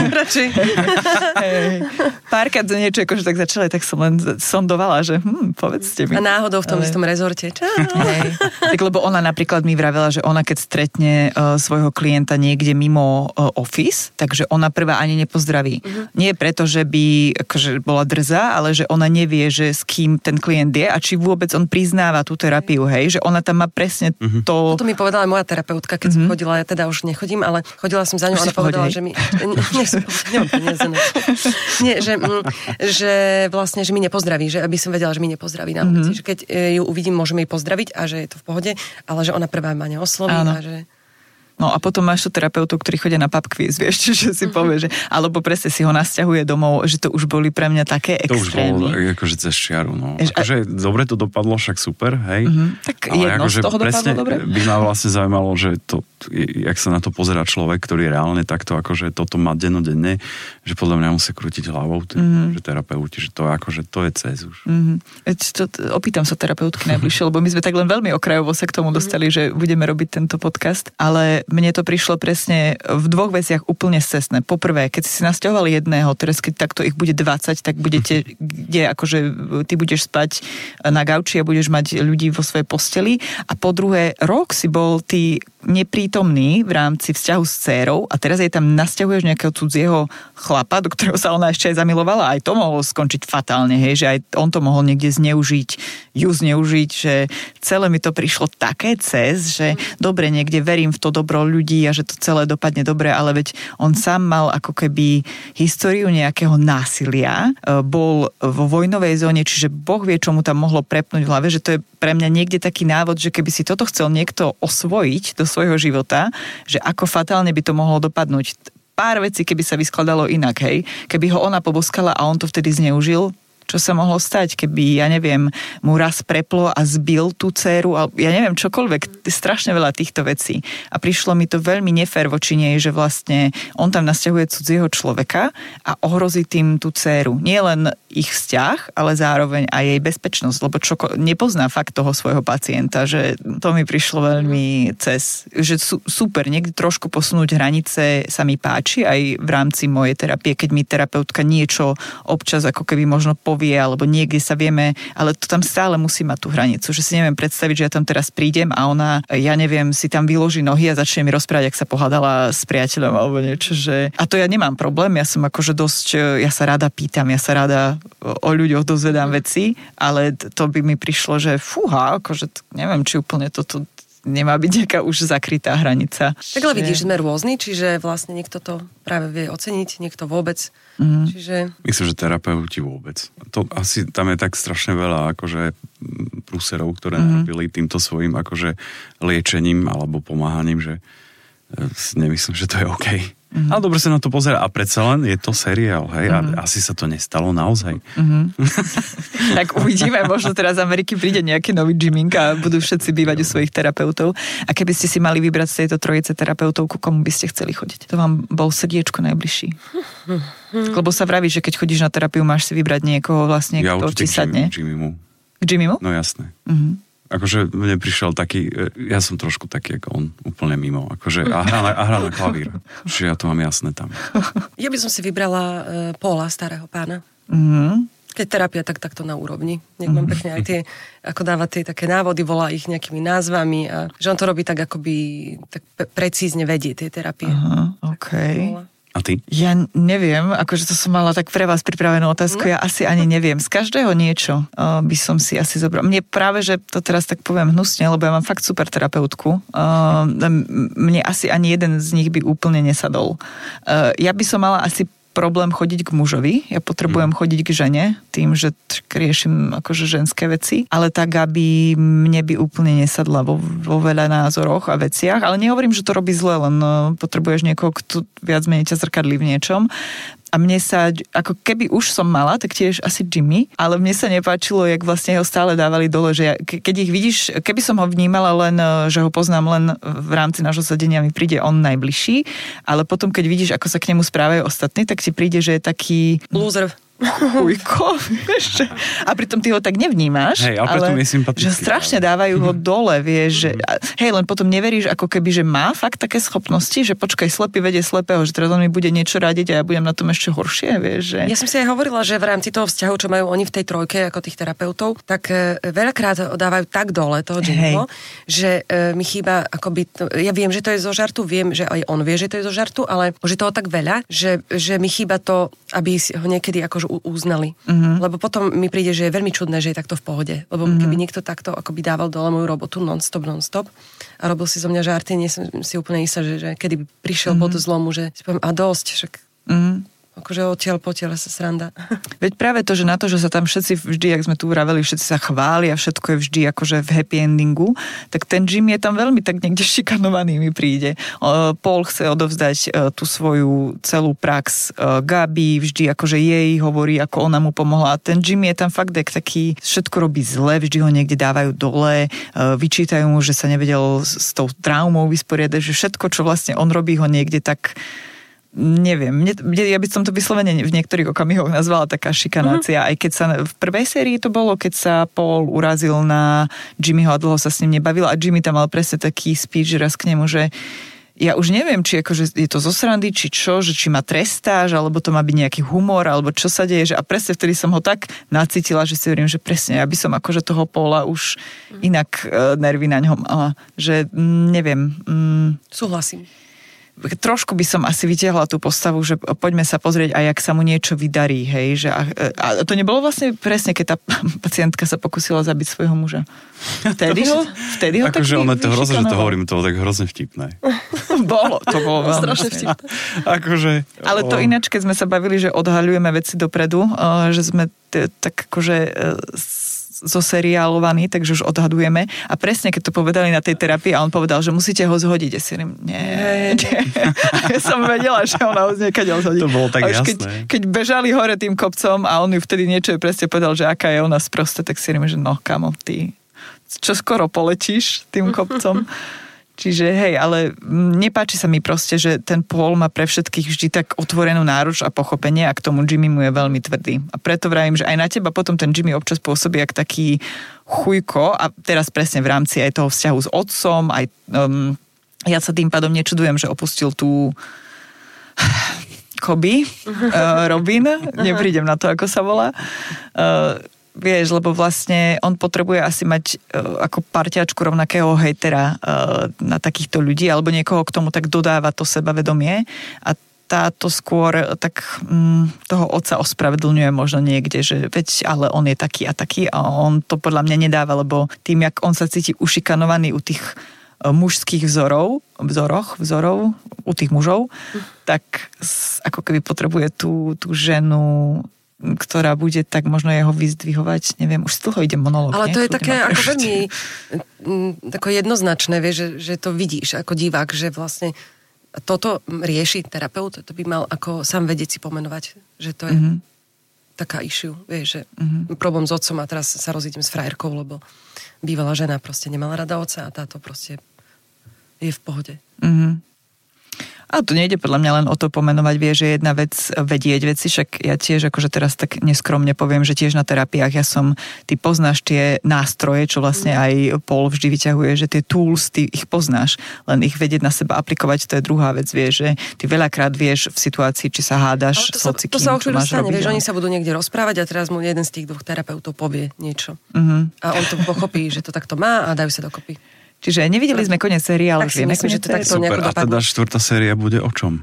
D: Párkrát niečo akože tak začala, tak som len sondovala, že povedzte mi.
B: A náhodou v tom istom rezorte.
D: Tak lebo ona napríklad mi vravela, že ona keď stretne svojho klienta niekde mimo office, takže ona prvá ani nepozdraví. Nie preto, že by akože bola drzá, ale že ona nevie, že s kým ten klient je a či vôbec on priznáva tú terapiu, hej, že ona tam má presne to...
B: To mi povedala moja terapeutka, keď som chodila, ja teda už nechodím, ale chodila som za ňou, ona povedala, že mi... Nemám peniaze na to. Nie, že vlastne, že mi nepozdraví, že aby som vedela, že mi nepozdraví na ulici, že keď ju uvidím, môžeme jej pozdraviť a že je to v pohode, ale že ona prvá ma neosloví a že...
D: No a potom máš tu terapeutov, ktorí chodia na pub quiz, vieš, čiže si povie, že alebo presne si ho nasťahuje domov, že to už boli pre mňa také extrémy.
C: To už bolo akože cez čiaru, no. Akože dobre to dopadlo, však super, hej.
D: Tak ale jedno akože z toho dopadlo dobre.
C: By ma vlastne zaujímalo, že to, jak sa na to pozerá človek, ktorý reálne takto akože toto má dennodenne, že podľa mňa musí krútiť hlavou, že terapeuti, že to akože to je cez už.
D: Opýtam sa terapeutky najbližšie, lebo my sme tak len veľmi okrajovo sa k tomu dostali, že budeme robiť tento podcast, ale mne to prišlo presne v 2 veciach úplne scestné. Poprvé, keď si nasťahovali jedného, teraz keď takto ich bude 20, tak budete, kde akože ty budeš spať na gauči a budeš mať ľudí vo svojej posteli. A po druhé, rok si bol ty neprítomný v rámci vzťahu s dcérou a teraz jej tam nasťahuješ nejakého cudzieho chlapa, do ktorého sa ona ešte aj zamilovala. Aj to mohlo skončiť fatálne, hej, že aj on to mohol niekde zneužiť, že celé mi to prišlo také cez, že dobre, niekde verím v to dobro ľudí a že to celé dopadne dobre, ale veď on sám mal ako keby históriu nejakého násilia, bol vo vojnovej zóne, čiže Boh vie, čo mu tam mohlo prepnúť v hlave, že to je pre mňa niekde taký návod, že keby si toto chcel niekto osvojiť do svojho života, že ako fatálne by to mohlo dopadnúť. Pár vecí, keby sa vyskladalo inak, hej. Keby ho ona poboskala a on to vtedy zneužil, čo sa mohlo stať, keby, ja neviem, mu raz preplo a zbil tú dcéru, ja neviem, čokoľvek, strašne veľa týchto vecí. A prišlo mi to veľmi nefér voči nej, že vlastne on tam nasťahuje cudzieho človeka a ohrozí tým tú dcéru. Nie len ich vzťah, ale zároveň aj jej bezpečnosť, lebo nepozná fakt toho svojho pacienta, že to mi prišlo veľmi že super, niekde trošku posunúť hranice sa mi páči aj v rámci mojej terapie, keď mi terapeutka niečo občas ako keby možno povie, alebo niekde sa vieme, ale to tam stále musí mať tú hranicu, že si neviem predstaviť, že ja tam teraz prídem a ona, ja neviem, si tam vyloží nohy a začne mi rozprávať, ak sa pohádala s priateľom alebo niečo, že... A to ja nemám problém, ja som akože dosť, ja sa rada pýtam, ja sa rada o ľuďoch dozvedám veci, ale to by mi prišlo, že fúha, akože neviem, či úplne toto nemá byť nejaká už zakrytá hranica.
B: Tak ale vidíš, sme rôzni, čiže vlastne niekto to práve vie oceniť, niekto vôbec. Čiže...
C: Myslím, že terapeuti vôbec. To asi tam je tak strašne veľa akože prúserov, ktoré narobili týmto svojím akože liečením alebo pomáhaním, že nemyslím, že to je OK. Ale dobre sa na to pozerá a predsa len je to seriál, hej, a asi sa to nestalo naozaj.
D: Tak uvidíme, možno teraz z Ameriky príde nejaký nový gymming a budú všetci bývať u svojich terapeutov. A keby ste si mali vybrať z tejto trojice terapeutov, ku komu by ste chceli chodiť? To vám bol srdiečko najbližší. Lebo sa vraví, že keď chodíš na terapiu, máš si vybrať niekoho vlastne, kto ti sadne.
C: K
D: Jimmymu?
C: No jasné. Akože mne prišiel taký, ja som trošku taký ako on, úplne mimo, akože a hrá na klavír. Čiže ja to mám jasné tam.
B: Ja by som si vybrala Paula, starého pána. Keď terapia, tak takto na úrovni. Nech mám pekne aj tie, ako dáva tie také návody, volá ich nejakými názvami a že on to robí tak, akoby tak precízne vedie tie terapie.
D: OK.
C: A ty?
D: Ja neviem, akože to som mala tak pre vás pripravenú otázku, ja asi ani neviem. Z každého niečo by som si asi zobral. Mne práve, že to teraz tak poviem hnusne, lebo ja mám fakt super terapeutku. Mne asi ani jeden z nich by úplne nesadol. Ja by som mala asi problém chodiť k mužovi, ja potrebujem chodiť k žene, tým, že riešim akože ženské veci, ale tak, aby mne by úplne nesadla vo veľa názoroch a veciach, ale nehovorím, že to robí zle, len potrebuješ niekoho, kto viac menej ťa zrkadlí v niečom. A mne sa, ako keby už som mala, tak tiež asi Jimmy, ale mne sa nepáčilo, jak vlastne ho stále dávali dole, že keď ich vidíš, keby som ho vnímala len, že ho poznám len v rámci nášho sedenia, mi príde on najbližší, ale potom, keď vidíš, ako sa k nemu správajú ostatní, tak ti príde, že je taký...
B: Loser.
D: Ujko, vieš. A pritom ty ho tak nevnímaš,
C: hej, ale
D: že strašne dávajú ho dole, vieš, že hej, len potom neveríš ako keby, že má fakt také schopnosti, že počkaj, slepý vedie slepého, že teraz on mi bude niečo radiť a ja budem na tom ešte horšie, vieš, že...
B: Ja som si aj hovorila, že v rámci toho vzťahu, čo majú oni v tej trojke, ako tých terapeutov, tak veľakrát dávajú tak dole toho Jimmyho, že mi chýba akoby, ja viem, že to je zo žartu, viem, že aj on vie, že to je zo žartu, ale už je toho tak veľa, že mi chýba to, aby ho niekedy akože uznali. Lebo potom mi príde, že je veľmi čudné, že je takto v pohode. Lebo keby niekto takto akoby dával dole moju robotu non-stop a robil si zo mňa žarty, nie som si úplne istá, že kedy by prišiel pod zlomu, že si poviem, a dosť, však akože odtiaľ potiaľ sa sranda.
D: Veď práve to, že na to, že sa tam všetci vždy, jak sme tu vraveli, všetci sa chvália, všetko je vždy akože v happy endingu, tak ten Jim je tam veľmi tak niekde šikanovaný mi príde. Paul chce odovzdať tú svoju celú prax Gabi, vždy akože jej hovorí, ako ona mu pomohla. A ten Jim je tam fakt taký, všetko robí zle, vždy ho niekde dávajú dole, vyčítajú mu, že sa nevedel s tou traumou vysporiadať, že všetko, čo vlastne on robí, ho niekde tak neviem, ja by som to vyslovene v niektorých okamihoch nazvala taká šikanácia, aj keď sa v prvej sérii to bolo, keď sa Paul urazil na Jimmyho a dlho sa s ním nebavil a Jimmy tam mal presne taký speech raz k nemu, že ja už neviem, či akože je to zo srandy, či čo, že či ma trestáš, alebo to má byť nejaký humor, alebo čo sa deje, že a presne vtedy som ho tak nacítila, že si hovorím, že presne, ja by som akože toho Paula už inak nervy na ňom mala, že neviem.
B: Súhlasím.
D: Trošku by som asi vytiahla tú postavu, že poďme sa pozrieť, aj jak sa mu niečo vydarí, hej, že a to nebolo vlastne presne, keď tá pacientka sa pokusila zabiť svojho muža. Vtedy ho
C: akože ono to hrozne, že to hovorím, to bolo tak hrozne vtipné.
D: To bolo veľmi
B: strašne vtipné.
C: Akože,
D: ale to ináč, keď sme sa bavili, že odhaľujeme veci dopredu, že sme tak akože zo seriálovaný, takže už odhadujeme. A presne, keď to povedali na tej terapii a on povedal, že musíte ho zhodiť. Ja si hovorím, nie. Ja som vedela, že ona ho znekaď zhodí.
C: To bolo tak jasné.
D: Keď bežali hore tým kopcom a on ju vtedy niečo presne povedal, že aká je ona sprostá, tak si hovorím, že no, kamo, ty čo skoro poletíš tým kopcom. Čiže hej, ale nepáči sa mi proste, že ten Paul má pre všetkých vždy tak otvorenú náruč a pochopenie a k tomu Jimmy mu je veľmi tvrdý. A preto vravím, že aj na teba potom ten Jimmy občas pôsobí jak taký chujko a teraz presne v rámci aj toho vzťahu s otcom, aj ja sa tým pádom nečudujem, že opustil tú Kobe, Robin, neprídem na to, ako sa volá. Vieš, lebo vlastne on potrebuje asi mať ako parťačku rovnakého hejtera na takýchto ľudí, alebo niekoho, k tomu tak dodáva to sebavedomie a táto skôr tak toho otca ospravedlňuje možno niekde, že veď, ale on je taký a taký a on to podľa mňa nedáva, lebo tým, jak on sa cíti ušikanovaný u tých mužských vzorov u tých mužov, tak ako keby potrebuje tú ženu, ktorá bude tak možno jeho vyzdvihovať, neviem, už z toho ide monológ.
B: Ale to je také ako veľmi tako jednoznačné, vieš, že to vidíš ako divák, že vlastne toto rieši terapeut, to by mal ako sám vedieť si pomenovať, že to je taká issue, vieš, že problém s otcom a teraz sa rozídem s frajerkou, lebo bývalá žena proste nemala rada otca a táto proste je v pohode.
D: Ale to nejde podľa mňa len o to pomenovať, vie, že jedna vec vedieť veci, však ja tiež akože teraz tak neskromne poviem, že tiež na terapiách ty poznáš tie nástroje, čo vlastne aj Paul vždy vyťahuje, že tie tools, ty ich poznáš, len ich vedieť na seba aplikovať, to je druhá vec, vieš, že ty veľakrát vieš v situácii, či sa hádaš s hocikým, čo máš robiť. To sa stane,
B: vieš, oni sa budú niekde rozprávať a teraz mu jeden z tých dvoch terapeutov povie niečo. A on to pochopí, že to takto má a dajú sa dokopy.
D: Čiže nevideli sme koniec seriálu.
B: Tak si myslím, že to takto nejako
C: dopadne. A teda 4. séria bude o čom?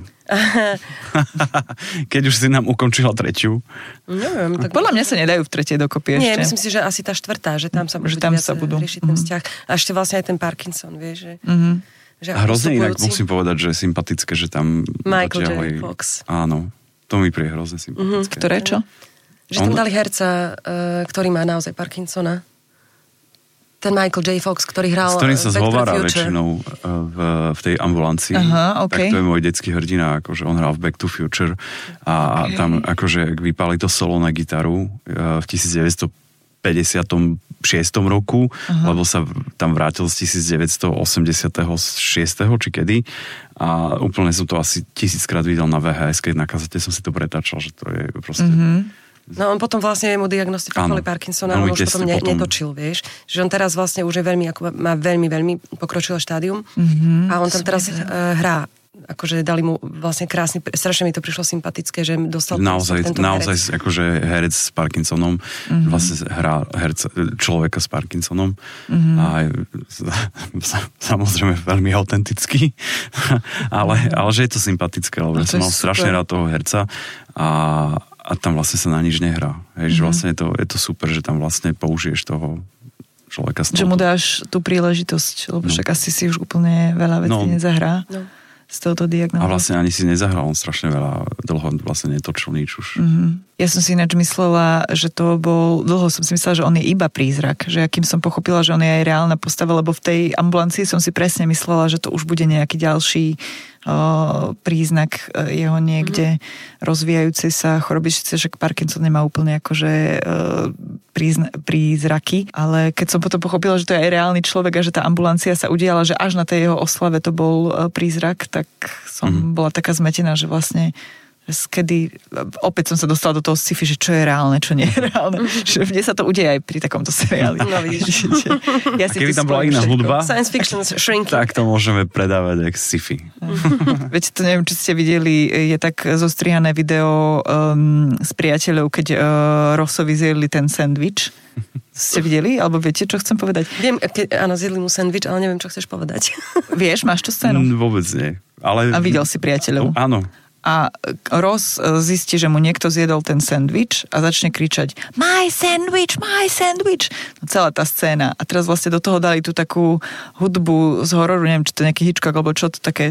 C: Keď už si nám ukončila 3.
B: Neviem. Tak
D: podľa mňa sa nedajú v 3. dokopy ešte.
B: Nie, myslím si, že asi tá 4., že tam sa budú riešiť ten vzťah. A ešte vlastne aj ten Parkinson, vieš, že... že
C: a hrozne inak musím povedať, že je sympatické, že tam...
B: Michael J. Fox.
C: Áno, to mi príde hrozne sympatické.
D: Ktoré čo?
B: Že tam dali herca, ktorý má naozaj Parkinsona. Ten Michael J. Fox, ktorý hral...
C: S ktorým sa zhovára väčšinou v tej ambulancii.
D: Aha, okay.
C: Tak to je môj detský hrdina, akože on hral v Back to Future a tam akože vypali to solo na gitaru v 1956 roku, lebo sa tam vrátil z 1986, či kedy. A úplne som to asi 1000-krát videl na VHS, keď na kazete som si to pretáčal, že to je proste...
B: No on potom vlastne mu diagnostifikovali Parkinsona, on už potom netočil, vieš. Že on teraz vlastne už je veľmi, má veľmi pokročilé štádium a on tam teraz hrá. Akože dali mu vlastne krásny, strašne mi to prišlo sympatické, že dostal
C: naozaj akože herec s Parkinsonom vlastne hrá človeka s Parkinsonom a samozrejme veľmi autentický ale že je to sympatické, lebo som mal strašne rád toho herca a tam vlastne sa na nič nehrá. Hej, že vlastne je to super, že tam vlastne použiješ toho človeka.
D: Že mu dáš tú príležitosť, lebo však asi si už úplne veľa vecí nezahrá. Z touto diagnózou.
C: A vlastne ani si nezahral, on strašne dlho vlastne netočil nič už.
D: Ja som si ináč myslela, že dlho som si myslela, že on je iba prízrak, že akým som pochopila, že on je aj reálna postava, lebo v tej ambulancii som si presne myslela, že to už bude nejaký ďalší príznak jeho niekde rozvíjajúcej sa choroby, že Parkinson nemá úplne akože prízraky, ale keď som potom pochopila, že to je aj reálny človek a že tá ambulancia sa udiala, že až na tej jeho oslave to bol prízrak, tak som bola taká zmetená, že vlastne kedy, opäť som sa dostala do toho sci-fi, že čo je reálne, čo nie je reálne. Že mne sa to udeje aj pri takomto seriáli.
B: No vidíš.
C: Ja si keby tam bola iná hudba,
B: Science fiction shrinking.
C: Tak to môžeme predávať jak sci-fi.
D: Veď to neviem, či ste videli, je tak zostrihané video s priateľov, keď Rossovi zjedli ten sandwich. Ste videli? Alebo viete, čo chcem povedať?
B: Viem, áno, zjedli mu sandwich, ale neviem, čo chceš povedať.
D: Vieš, máš tú scénu?
C: Vôbec nie. Ale...
D: A videl si priateľov?
C: Áno.
D: A Ross zistí, že mu niekto zjedol ten sandwich a začne kričať My sandwich, my sandwich. No, celá tá scéna. A teraz vlastne do toho dali tú takú hudbu z hororu, neviem, či to nejaký Hitchcock, alebo čo to také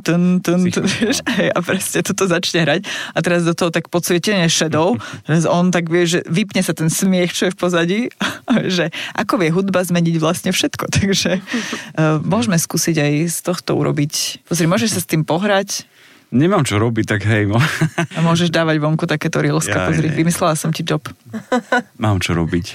D: a presne toto začne hrať. A teraz do toho tak podsvietenie shadow, že on tak vie, že vypne sa ten smiech, čo je v pozadí, že ako vie hudba zmeniť vlastne všetko. Takže môžeme skúsiť aj z tohto urobiť. Pozri, môžeš sa s tým pohrať.
C: Nemám čo robiť, tak hej.
D: A môžeš dávať vonku takéto reelska, pozri, vymyslela som ti job.
C: Mám čo robiť.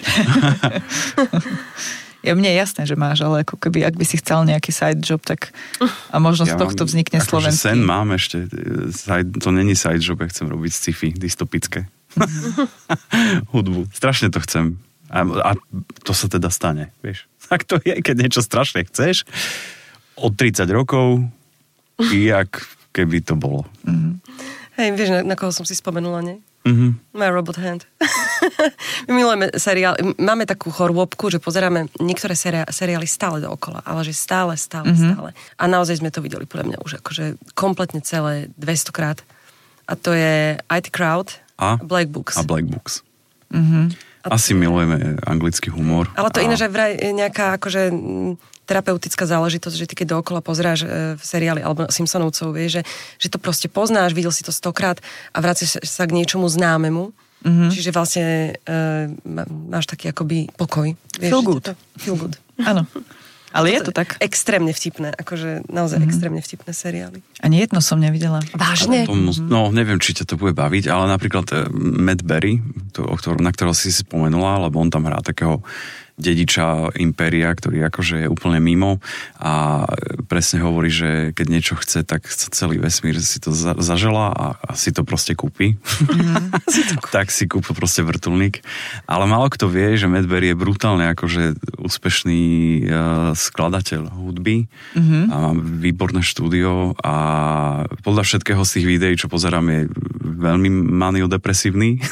D: Ja mne je jasné, že máš, ale ako keby, ak by si chcel nejaký side job, tak a možno z tohto vznikne slovenský.
C: Sen mám ešte, to není side job, ja chcem robiť sci-fi, dystopické. Hudbu, strašne to chcem. A to sa teda stane, vieš. Tak to je, keď niečo strašne chceš, od 30 rokov, jak keby to bolo.
B: Hej, vieš, na koho som si spomenula, nie? My Robot Hand. My milujeme seriál, máme takú chorôbku, že pozeráme niektoré seriály stále dookola, ale že stále. A naozaj sme to videli, podľa mňa už akože kompletne celé 200 krát. A to je IT Crowd a Black Books.
C: A Black Books. Asi milujeme anglický humor.
B: Ale to iné, že vraj nejaká akože terapeutická záležitosť, že ty keď dookola pozráš v seriáli alebo Simpsonovcov, vieš, že to proste poznáš, videl si to 100-krát a vraciaš sa k niečomu známemu. Čiže vlastne máš taký akoby pokoj. Vieš,
D: Feel good.
B: Feel good.
D: Áno. Ale je to tak.
B: Extrémne vtipné, akože naozaj extrémne vtipné seriály.
D: Ani jedno som nevidela.
B: Vážne?
C: No, neviem, či ťa to bude baviť, ale napríklad Matt Berry, na ktorého si spomenula, lebo on tam hrá takého dediča impéria, ktorý akože je úplne mimo a presne hovorí, že keď niečo chce, tak celý vesmír si to zaželá a si to proste kúpi. Tak si kúpi proste vrtuľník. Ale málo kto vie, že Matt Berry je brutálne akože úspešný skladateľ hudby a má výborné štúdio a podľa všetkého z tých videí, čo pozerám, je veľmi maniodepresívny.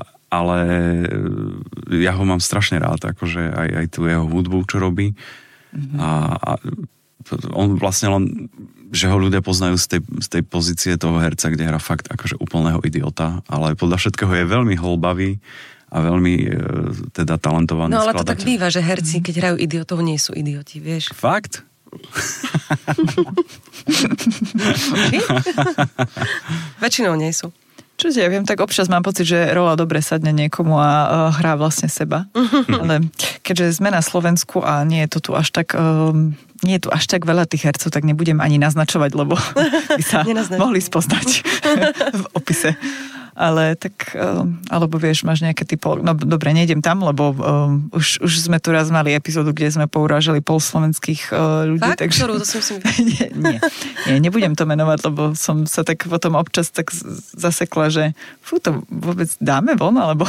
C: Ale ja ho mám strašne rád, akože aj tú jeho hudbu, čo robí. A on vlastne len, že ho ľudia poznajú z tej pozície toho herca, kde hrá fakt akože úplného idiota, ale podľa všetkého je veľmi holbavý a veľmi teda talentovaný skladateľ.
B: No ale to tak býva, že herci, keď hrajú idiotov, nie sú idioti, vieš.
C: Fakt?
B: Väčšinou nie sú.
D: Čo ja viem, tak občas mám pocit, že rola dobre sadne niekomu a hrá vlastne seba. Ale keďže sme na Slovensku a nie je to tu až tak... nie je tu až tak veľa tých hercov, tak nebudem ani naznačovať, lebo by sa mohli spoznať v opise. Ale tak, alebo vieš, máš nejaké typológie. No dobre, nejdem tam, lebo už sme tu raz mali epizódu, kde sme pourážali polslovenských ľudí.
B: Fakt?
D: Takže...
B: Ktorú? To som si...
D: nie, nebudem to menovať, lebo som sa tak potom občas tak zasekla, že to vôbec dáme von, alebo...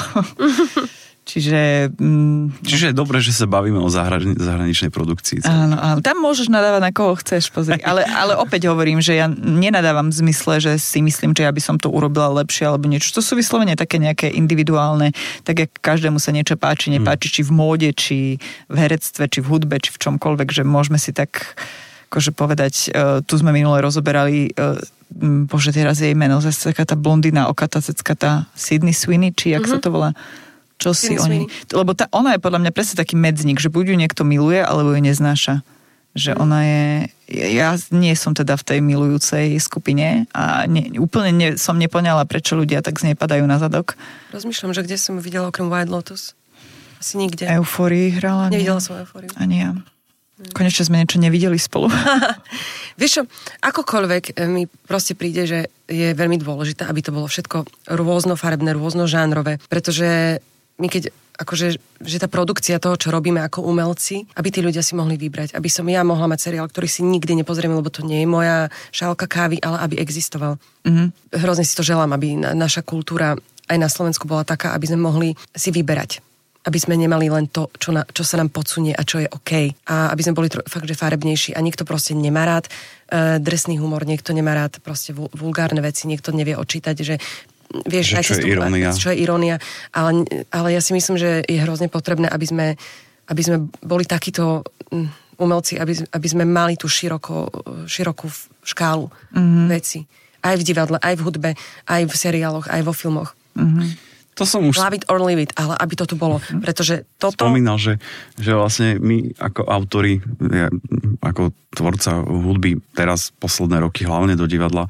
D: Čiže
C: je dobré, že sa bavíme o zahraničnej produkcii.
D: Áno, tam môžeš nadávať na koho chceš, pozri. Ale opäť hovorím, že ja nenadávam v zmysle, že si myslím, že ja by som to urobila lepšie alebo niečo. To sú vyslovene také nejaké individuálne, tak jak každému sa niečo páči, nepáči, či v móde, či v herectve, či v hudbe, či v čomkoľvek, že môžeme si tak akože povedať, tu sme minule rozoberali bože, teraz jej meno, zase taká tá blondína okatacecká, tá Sydney Sweeney, či jak sa to volá? Čo si oni... Lebo ona je podľa mňa presne taký medzník, že buď ju niekto miluje, alebo ju neznáša. Že ona je... Ja nie som teda v tej milujúcej skupine a úplne som nepoňala, prečo ľudia tak z nej padajú na zadok.
B: Rozmýšľam, že kde som videla okrem White Lotus? Asi nikde.
D: Eufórii hrala?
B: Nevidela som Eufóriu.
D: Ani ja. Konečne sme niečo nevideli spolu.
B: Vieš čo, akokoľvek mi proste príde, že je veľmi dôležité, aby to bolo všetko rôznofarebné, rôznožánrové, pretože my keď, akože, že tá produkcia toho, čo robíme ako umelci, aby tí ľudia si mohli vybrať, aby som ja mohla mať seriál, ktorý si nikdy nepozrieme, lebo to nie je moja šálka kávy, ale aby existoval. Hrozne si to želám, aby naša kultúra aj na Slovensku bola taká, aby sme mohli si vyberať. Aby sme nemali len to, čo sa nám podsunie a čo je OK. A aby sme boli fakt, že farebnejší. A niekto proste nemá rád drsný humor, niekto nemá rád proste vulgárne veci, niekto nevie odčítať, že vieš,
C: čo je
B: irónia. Ale ja si myslím, že je hrozne potrebné, aby sme boli takíto umelci, aby sme mali tú širokú škálu veci. Aj v divadle, aj v hudbe, aj v seriáloch, aj vo filmoch.
C: To som už...
B: Love it or leave it, ale aby to tu bolo. Pretože toto...
C: Spomínal, že vlastne my ako autori, ako tvorca hudby teraz posledné roky, hlavne do divadla,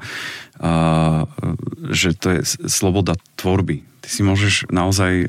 C: že to je sloboda tvorby. Ty si môžeš naozaj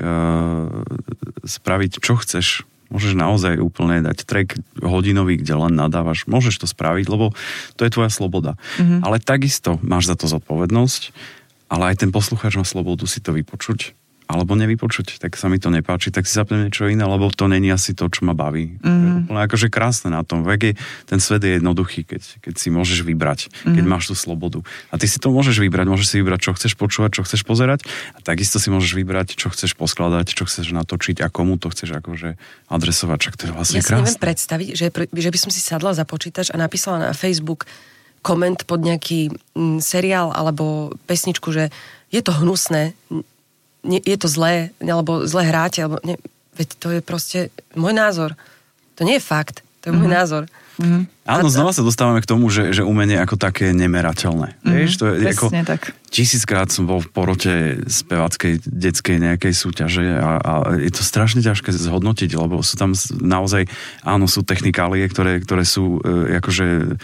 C: spraviť, čo chceš. Môžeš naozaj úplne dať track hodinový, kde len nadávaš. Môžeš to spraviť, lebo to je tvoja sloboda. Ale takisto máš za to zodpovednosť, ale aj ten poslucháč má slobodu si to vypočuť alebo nevypočuť, tak sa mi to nepáči, tak si zapnem niečo iné, lebo to není asi to, čo ma baví. To je úplne akože krásne na tom. Ten svet je jednoduchý, keď si môžeš vybrať, keď máš tú slobodu. A ty si to môžeš si vybrať, čo chceš počúvať, čo chceš pozerať a takisto si môžeš vybrať, čo chceš poskladať, čo chceš natočiť a komu to chceš akože adresovať, čak to je vlastne krásne.
B: Ja si neviem predstaviť, že by som si sadla za počítač a napísala na Facebook koment pod nejaký seriál alebo pesničku, že je to hnusné, je to zlé, alebo zle hráte, alebo nie, veď to je proste môj názor. To nie je fakt, to je môj názor.
C: Áno, znova sa dostávame k tomu, že umenie ako také je nemerateľné. Vieš, to je ako...
D: tak.
C: 1000-krát som bol v porote speváckej, detskej nejakej súťaže a je to strašne ťažké zhodnotiť, lebo sú tam naozaj, áno, sú technikálie, ktoré sú akože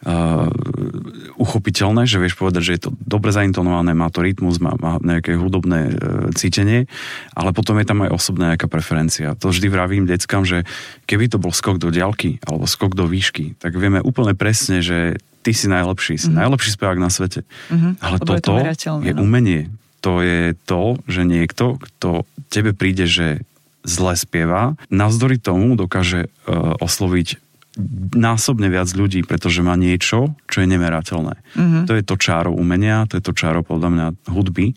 C: uchopiteľné, že vieš povedať, že je to dobre zaintonované, má to rytmus, má nejaké hudobné cítenie, ale potom je tam aj osobná nejaká preferencia. To vždy vravím deckám, že keby to bol skok do diaľky alebo skok do výšky, tak vieme úplne presne, že ty si najlepší, najlepší spevák na svete. Ale toto je umenie. To je to, že niekto, kto tebe príde, že zle spieva, navzdory tomu dokáže osloviť násobne viac ľudí, pretože má niečo, čo je nemerateľné. To je to čáro umenia, to je to čáro podľa mňa hudby,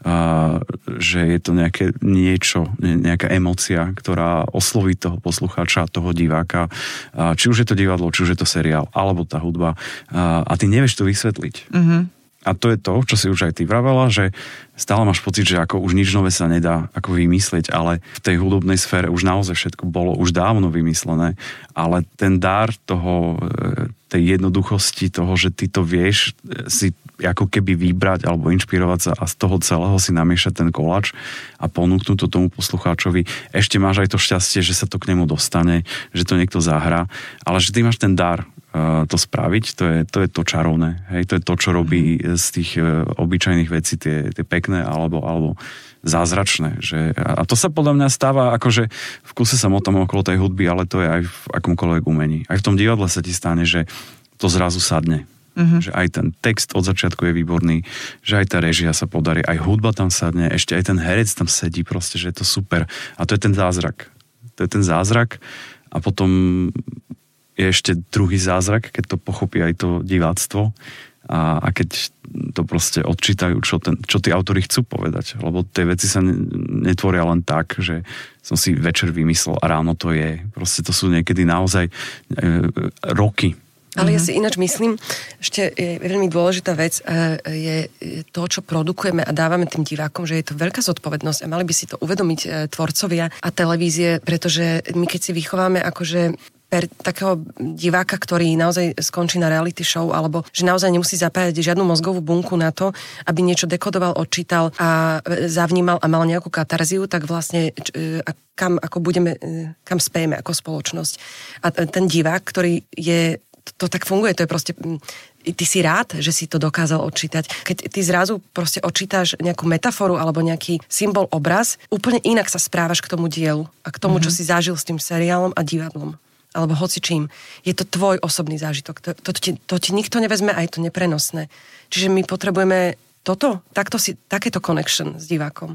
C: že je to nejaká emócia, ktorá osloví toho poslucháča, toho diváka, či už je to divadlo, či už je to seriál, alebo tá hudba a ty nevieš to vysvetliť. A to je to, čo si už aj ty vravela, že stále máš pocit, že ako už nič nové sa nedá ako vymyslieť, ale v tej hudobnej sfére už naozaj všetko bolo už dávno vymyslené, ale ten dar toho, tej jednoduchosti toho, že ty to vieš si ako keby vybrať alebo inšpirovať sa a z toho celého si namiešať ten koláč a ponúknuť to tomu poslucháčovi. Ešte máš aj to šťastie, že sa to k nemu dostane, že to niekto zahrá, ale že ty máš ten dar to spraviť, to je to čarovné. Hej? To je to, čo robí z tých obyčajných vecí tie pekné alebo zázračné. A to sa podľa mňa stáva, akože v kuse sa motam okolo tej hudby, ale to je aj v akomkoľvek umení. Aj v tom divadle sa ti stane, že to zrazu sadne. Že aj ten text od začiatku je výborný, že aj tá režia sa podarí, aj hudba tam sadne, ešte aj ten herec tam sedí, proste, že je to super. A to je ten zázrak. To je ten zázrak a potom je ešte druhý zázrak, keď to pochopí aj to diváctvo a keď to proste odčítajú, čo tí autori chcú povedať. Lebo tie veci sa netvoria len tak, že som si večer vymyslel a ráno to je. Proste to sú niekedy naozaj roky.
B: Ale ja si ináč myslím, ešte je veľmi dôležitá vec, je to, čo produkujeme a dávame tým divákom, že je to veľká zodpovednosť a mali by si to uvedomiť tvorcovia a televízie, pretože my keď si vychováme akože takého diváka, ktorý naozaj skončí na reality show, alebo že naozaj nemusí zapájať žiadnu mozgovú bunku na to, aby niečo dekodoval, odčítal a zavnímal a mal nejakú katarziu, tak vlastne kam spejeme ako spoločnosť. A ten divák, ktorý je to tak funguje, to je proste ty si rád, že si to dokázal odčítať. Keď ty zrazu proste odčítaš nejakú metaforu alebo nejaký symbol, obraz, úplne inak sa správaš k tomu dielu a k tomu, čo si zažil s tým seriálom a divadlom. Alebo hocičím. Je to tvoj osobný zážitok. To ti nikto nevezme a je to neprenosné. Čiže my potrebujeme takéto connection s divákom.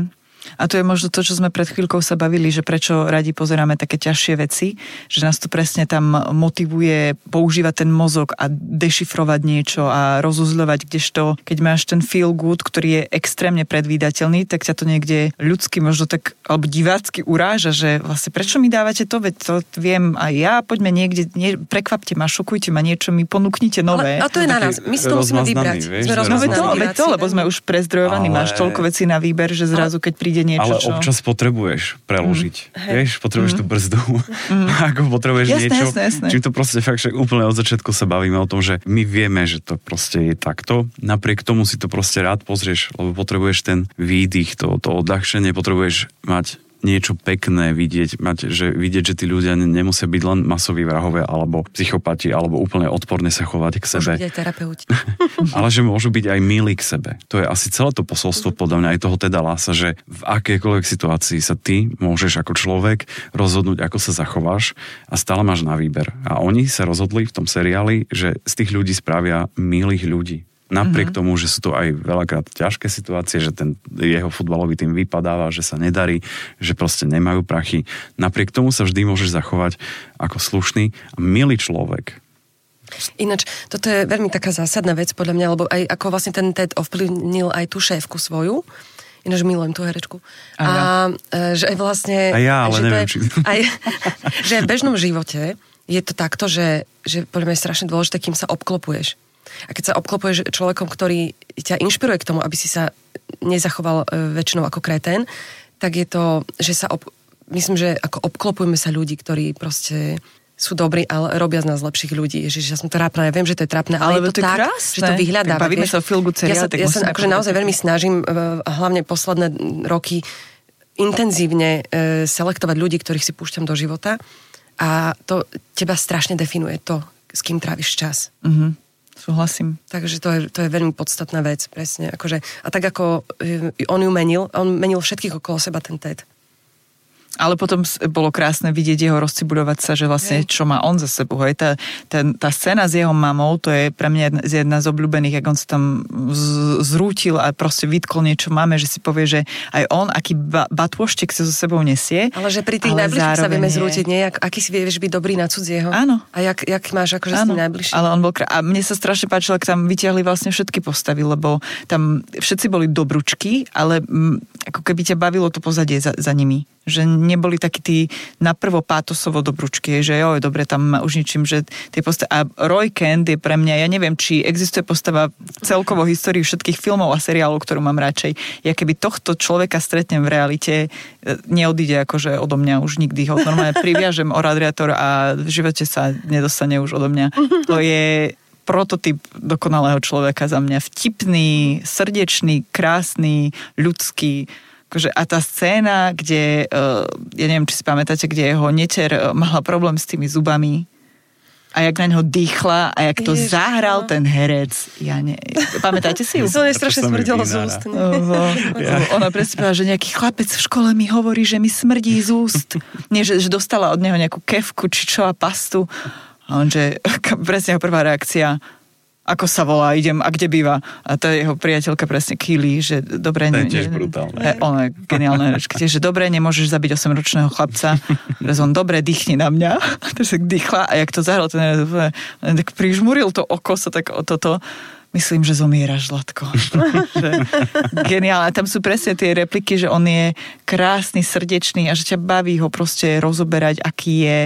D: A to je možno to, čo sme pred chvíľkou sa bavili, že prečo radi pozeráme také ťažšie veci, že nás to presne tam motivuje používať ten mozog a dešifrovať niečo a rozuzľovať, kdežto keď máš ten feel good, ktorý je extrémne predvídateľný, tak ťa to niekde ľudsky možno tak, alebo divácky uráža, že vlastne prečo mi dávate to, veď to viem aj ja, poďme niekde, prekvapte ma, šokujte ma, niečo mi ponúknite nové.
B: A to je na nás, my si to musíme vybrať.
D: Lebo sme už prezdrojovaní, máš toľko vecí na výber, že zrazu keď príde niečo,
C: ale občas potrebuješ preložiť. Vieš, potrebuješ tú brzdu. Ako potrebuješ niečo.
D: Jasné.
C: Čím to proste fakt, že úplne od začiatku sa bavíme o tom, že my vieme, že to proste je takto. Napriek tomu si to proste rád pozrieš, lebo potrebuješ ten výdych, to odľahčenie, potrebuješ mať niečo pekné vidieť, vidieť, že tí ľudia nemusia byť len masoví vrahovia alebo psychopati, alebo úplne odporne sa chovať k sebe.
B: Môžu byť aj terapeuti.
C: Ale že môžu byť aj milí k sebe. To je asi celé to posolstvo podľa mňa aj toho Teda Lassa, že v akejkoľvek situácii sa ty môžeš ako človek rozhodnúť, ako sa zachováš a stále máš na výber. A oni sa rozhodli v tom seriáli, že z tých ľudí spravia milých ľudí. Napriek tomu, že sú to aj veľakrát ťažké situácie, že ten jeho futbalový tým vypadáva, že sa nedarí, že proste nemajú prachy. Napriek tomu sa vždy môžeš zachovať ako slušný a milý človek.
B: Ináč, toto je veľmi taká zásadná vec podľa mňa, lebo aj ako vlastne ten Ted ovplyvnil aj tú šéfku svoju. Ináč milujem tú herečku. A že aj vlastne...
C: A ja, ale neviem, či...
B: Že v bežnom živote je to takto, že podľa mňa je strašne dôležité, kým sa obklopuješ. A keď sa obklopuješ človekom, ktorý ťa inšpiruje k tomu, aby si sa nezachoval väčšinou ako kretén, tak je to, že myslím, že ako obklopujeme sa ľudí, ktorí proste sú dobrí, ale robia z nás lepších ľudí. Ježiš, ja som trápna, ja viem, že to je trápne, ale je to tak, krásne, že to vyhľadáva.
D: Bavíme sa o feel good seriále,
B: ja sa akože naozaj veľmi snažím, hlavne posledné roky, intenzívne selektovať ľudí, ktorých si púšťam do života a to teba strašne definuje to, s kým tráviš čas.
D: Súhlasím.
B: Takže to je veľmi podstatná vec, presne. Akože, a tak ako on menil všetkých okolo seba, ten Ted.
D: Ale potom bolo krásne vidieť jeho rozcibudovať sa, že vlastne čo má on za sebou. Tá scéna s jeho mamou, to je pre mňa jedna z obľúbených, jak on sa tam zrútil a proste vytkol niečo máme, že si povie, že aj on, aký batôštek sa so sebou nesie.
B: Ale že pri tých najbližších sa vieme zrútiť, nie? Aký si vieš byť dobrý na cudzieho.
D: Áno.
B: A jak máš akože s tým najbližším.
D: Ale on bol a mne sa strašne páčilo, ak tam vytiahli vlastne všetky postavy, lebo tam všetci boli dobručky, ale ako keby ťa bavilo to pozadie za nimi. že neboli takí tí naprvo pátosovo dobrúčky, že jo, dobre, tam už ničím, že tie postavy. A Roy Kent je pre mňa, ja neviem, či existuje postava v celkovo histórii všetkých filmov a seriálov, ktorú mám radšej. Ja keby tohto človeka stretnem v realite, neodíde akože odo mňa už nikdy ho normálne priviažem o radiátor a v živote sa nedostane už odo mňa. To je prototyp dokonalého človeka za mňa. Vtipný, srdečný, krásny, ľudský. A tá scéna, kde, ja neviem, či si pamätáte, kde jeho neter mala problém s tými zubami a jak na ňo dýchla a jak to zahral ten herec. Pamätáte si ju?
B: To je strašne smrdelo z úst.
D: Ona presne že nejaký chlapec v škole mi hovorí, že mi smrdí z úst. Nie, že dostala od neho nejakú kefku či čo a pastu. A on, že presne jeho prvá reakcia, ako sa volá, idem, a kde býva? A to je jeho priateľka presne Keely, že dobre...
C: To je tiež brutálne.
D: Ona je geniálna rečka. Tiež, že dobre, nemôžeš zabiť 8-ročného chlapca. Že on, dobre, dýchni na mňa. To sa dýchla a jak to zahral, tak prižmuril to oko sa tak o toto. Myslím, že zomieraš, Zlatko. Geniálne. Tam sú presne tie repliky, že on je krásny, srdečný a že ťa baví ho proste rozoberať, aký je,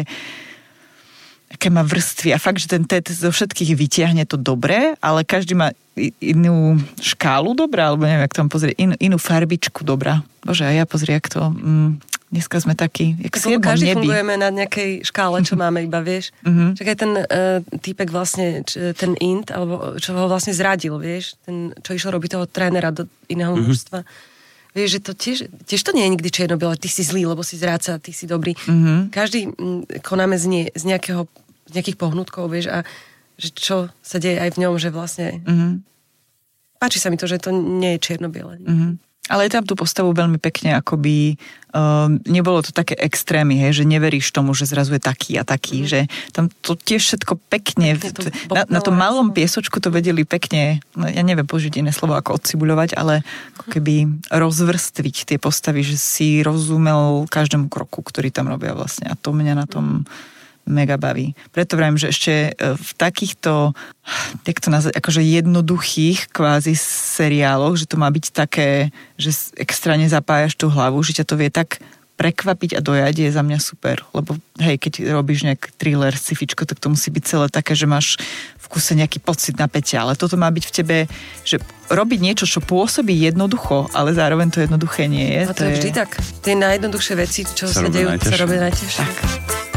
D: aké má vrstvy a fakt, že ten Ted zo všetkých vytiahne to dobre, ale každý má inú škálu dobrá, alebo neviem, jak tam pozrieť, inú farbičku dobrá. Bože, a ja pozri, jak to... dneska sme takí, jak si jednom
B: každý
D: nebi.
B: Fungujeme na nejakej škále, čo máme iba, vieš. Čak aj ten týpek vlastne, ten Int, alebo čo ho vlastne zradil, vieš, ten, čo išiel robiť toho trénera do iného mužstva. Vieš, že to tiež to nie je nikdy čierno-biele, ty si zlý, lebo si zrádca, ty si dobrý. Každý konáme z nejakých pohnutkov, vieš, a že čo sa deje aj v ňom, že vlastne páči sa mi to, že to nie je čierno-biele.
D: Ale je tam tú postavu veľmi pekne, akoby nebolo to také extrémy, hej, že neveríš tomu, že zrazu je taký a taký, že tam to tiež všetko pekne, na tom malom piesočku to vedeli pekne, no ja neviem použiť iné slovo ako odcibuľovať, ale ako keby rozvrstviť tie postavy, že si rozumel každému kroku, ktorý tam robia vlastne a to mňa na tom mega baví. Preto vravím, že ešte v takýchto akože jednoduchých kvázi seriáloch, že to má byť také, že extra nezapájaš tú hlavu, že ťa to vie tak prekvapiť a dojať, je za mňa super. Lebo hej, keď robíš nejak thriller, sci-fičko, tak to musí byť celé také, že máš v kuse nejaký pocit napätia. Ale toto má byť v tebe, že robiť niečo, čo pôsobí jednoducho, ale zároveň to jednoduché nie je.
B: A to je vždy tak. Tie najjednoduchšie veci, čo sa dejú, sa robia najtežšie.
D: Tak.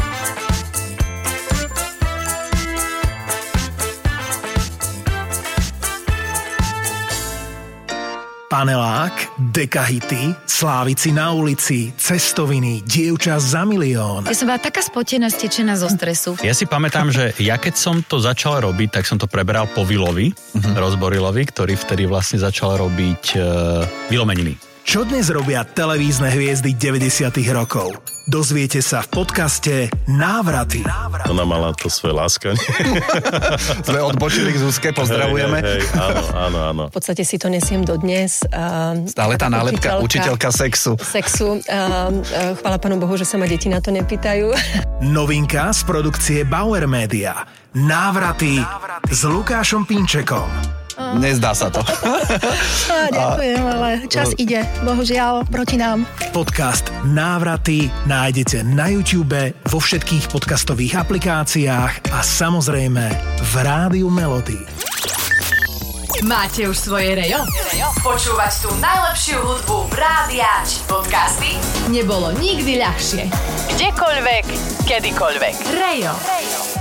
E: Panelák, dekahity, slávici na ulici, cestoviny, dievča za milión.
A: Ja som bola taká spotená, stečená zo stresu.
F: Ja si pamätám, že ja keď som to začal robiť, tak som to preberal po Willovi, Rozborilovi, ktorý vtedy vlastne začal robiť Vilomeniny.
E: Čo dnes robia televízne hviezdy 90. rokov? Dozviete sa v podcaste Návraty.
G: Ona mala to svoje láskanie.
H: Sme odbočili k Zuzke, pozdravujeme.
G: Hej, áno.
I: V podstate si to nesiem dodnes.
H: Stále tá nálepka, učiteľka sexu.
I: Chvála Pánu Bohu, že sa ma deti na to nepýtajú.
E: Novinka z produkcie Bauer Media. Návraty s Lukášom Pinčekom.
H: Nezdá sa to.
I: Ďakujem, ale čas ide. Bohužiaľ, proti nám.
E: Podcast Návraty nájdete na YouTube, vo všetkých podcastových aplikáciách a samozrejme v Rádiu Melody.
J: Máte už svoje Rejo? Počúvať tú najlepšiu hudbu rádia či podcasty nebolo nikdy ľahšie. Kdekoľvek, kedykoľvek. Rejo.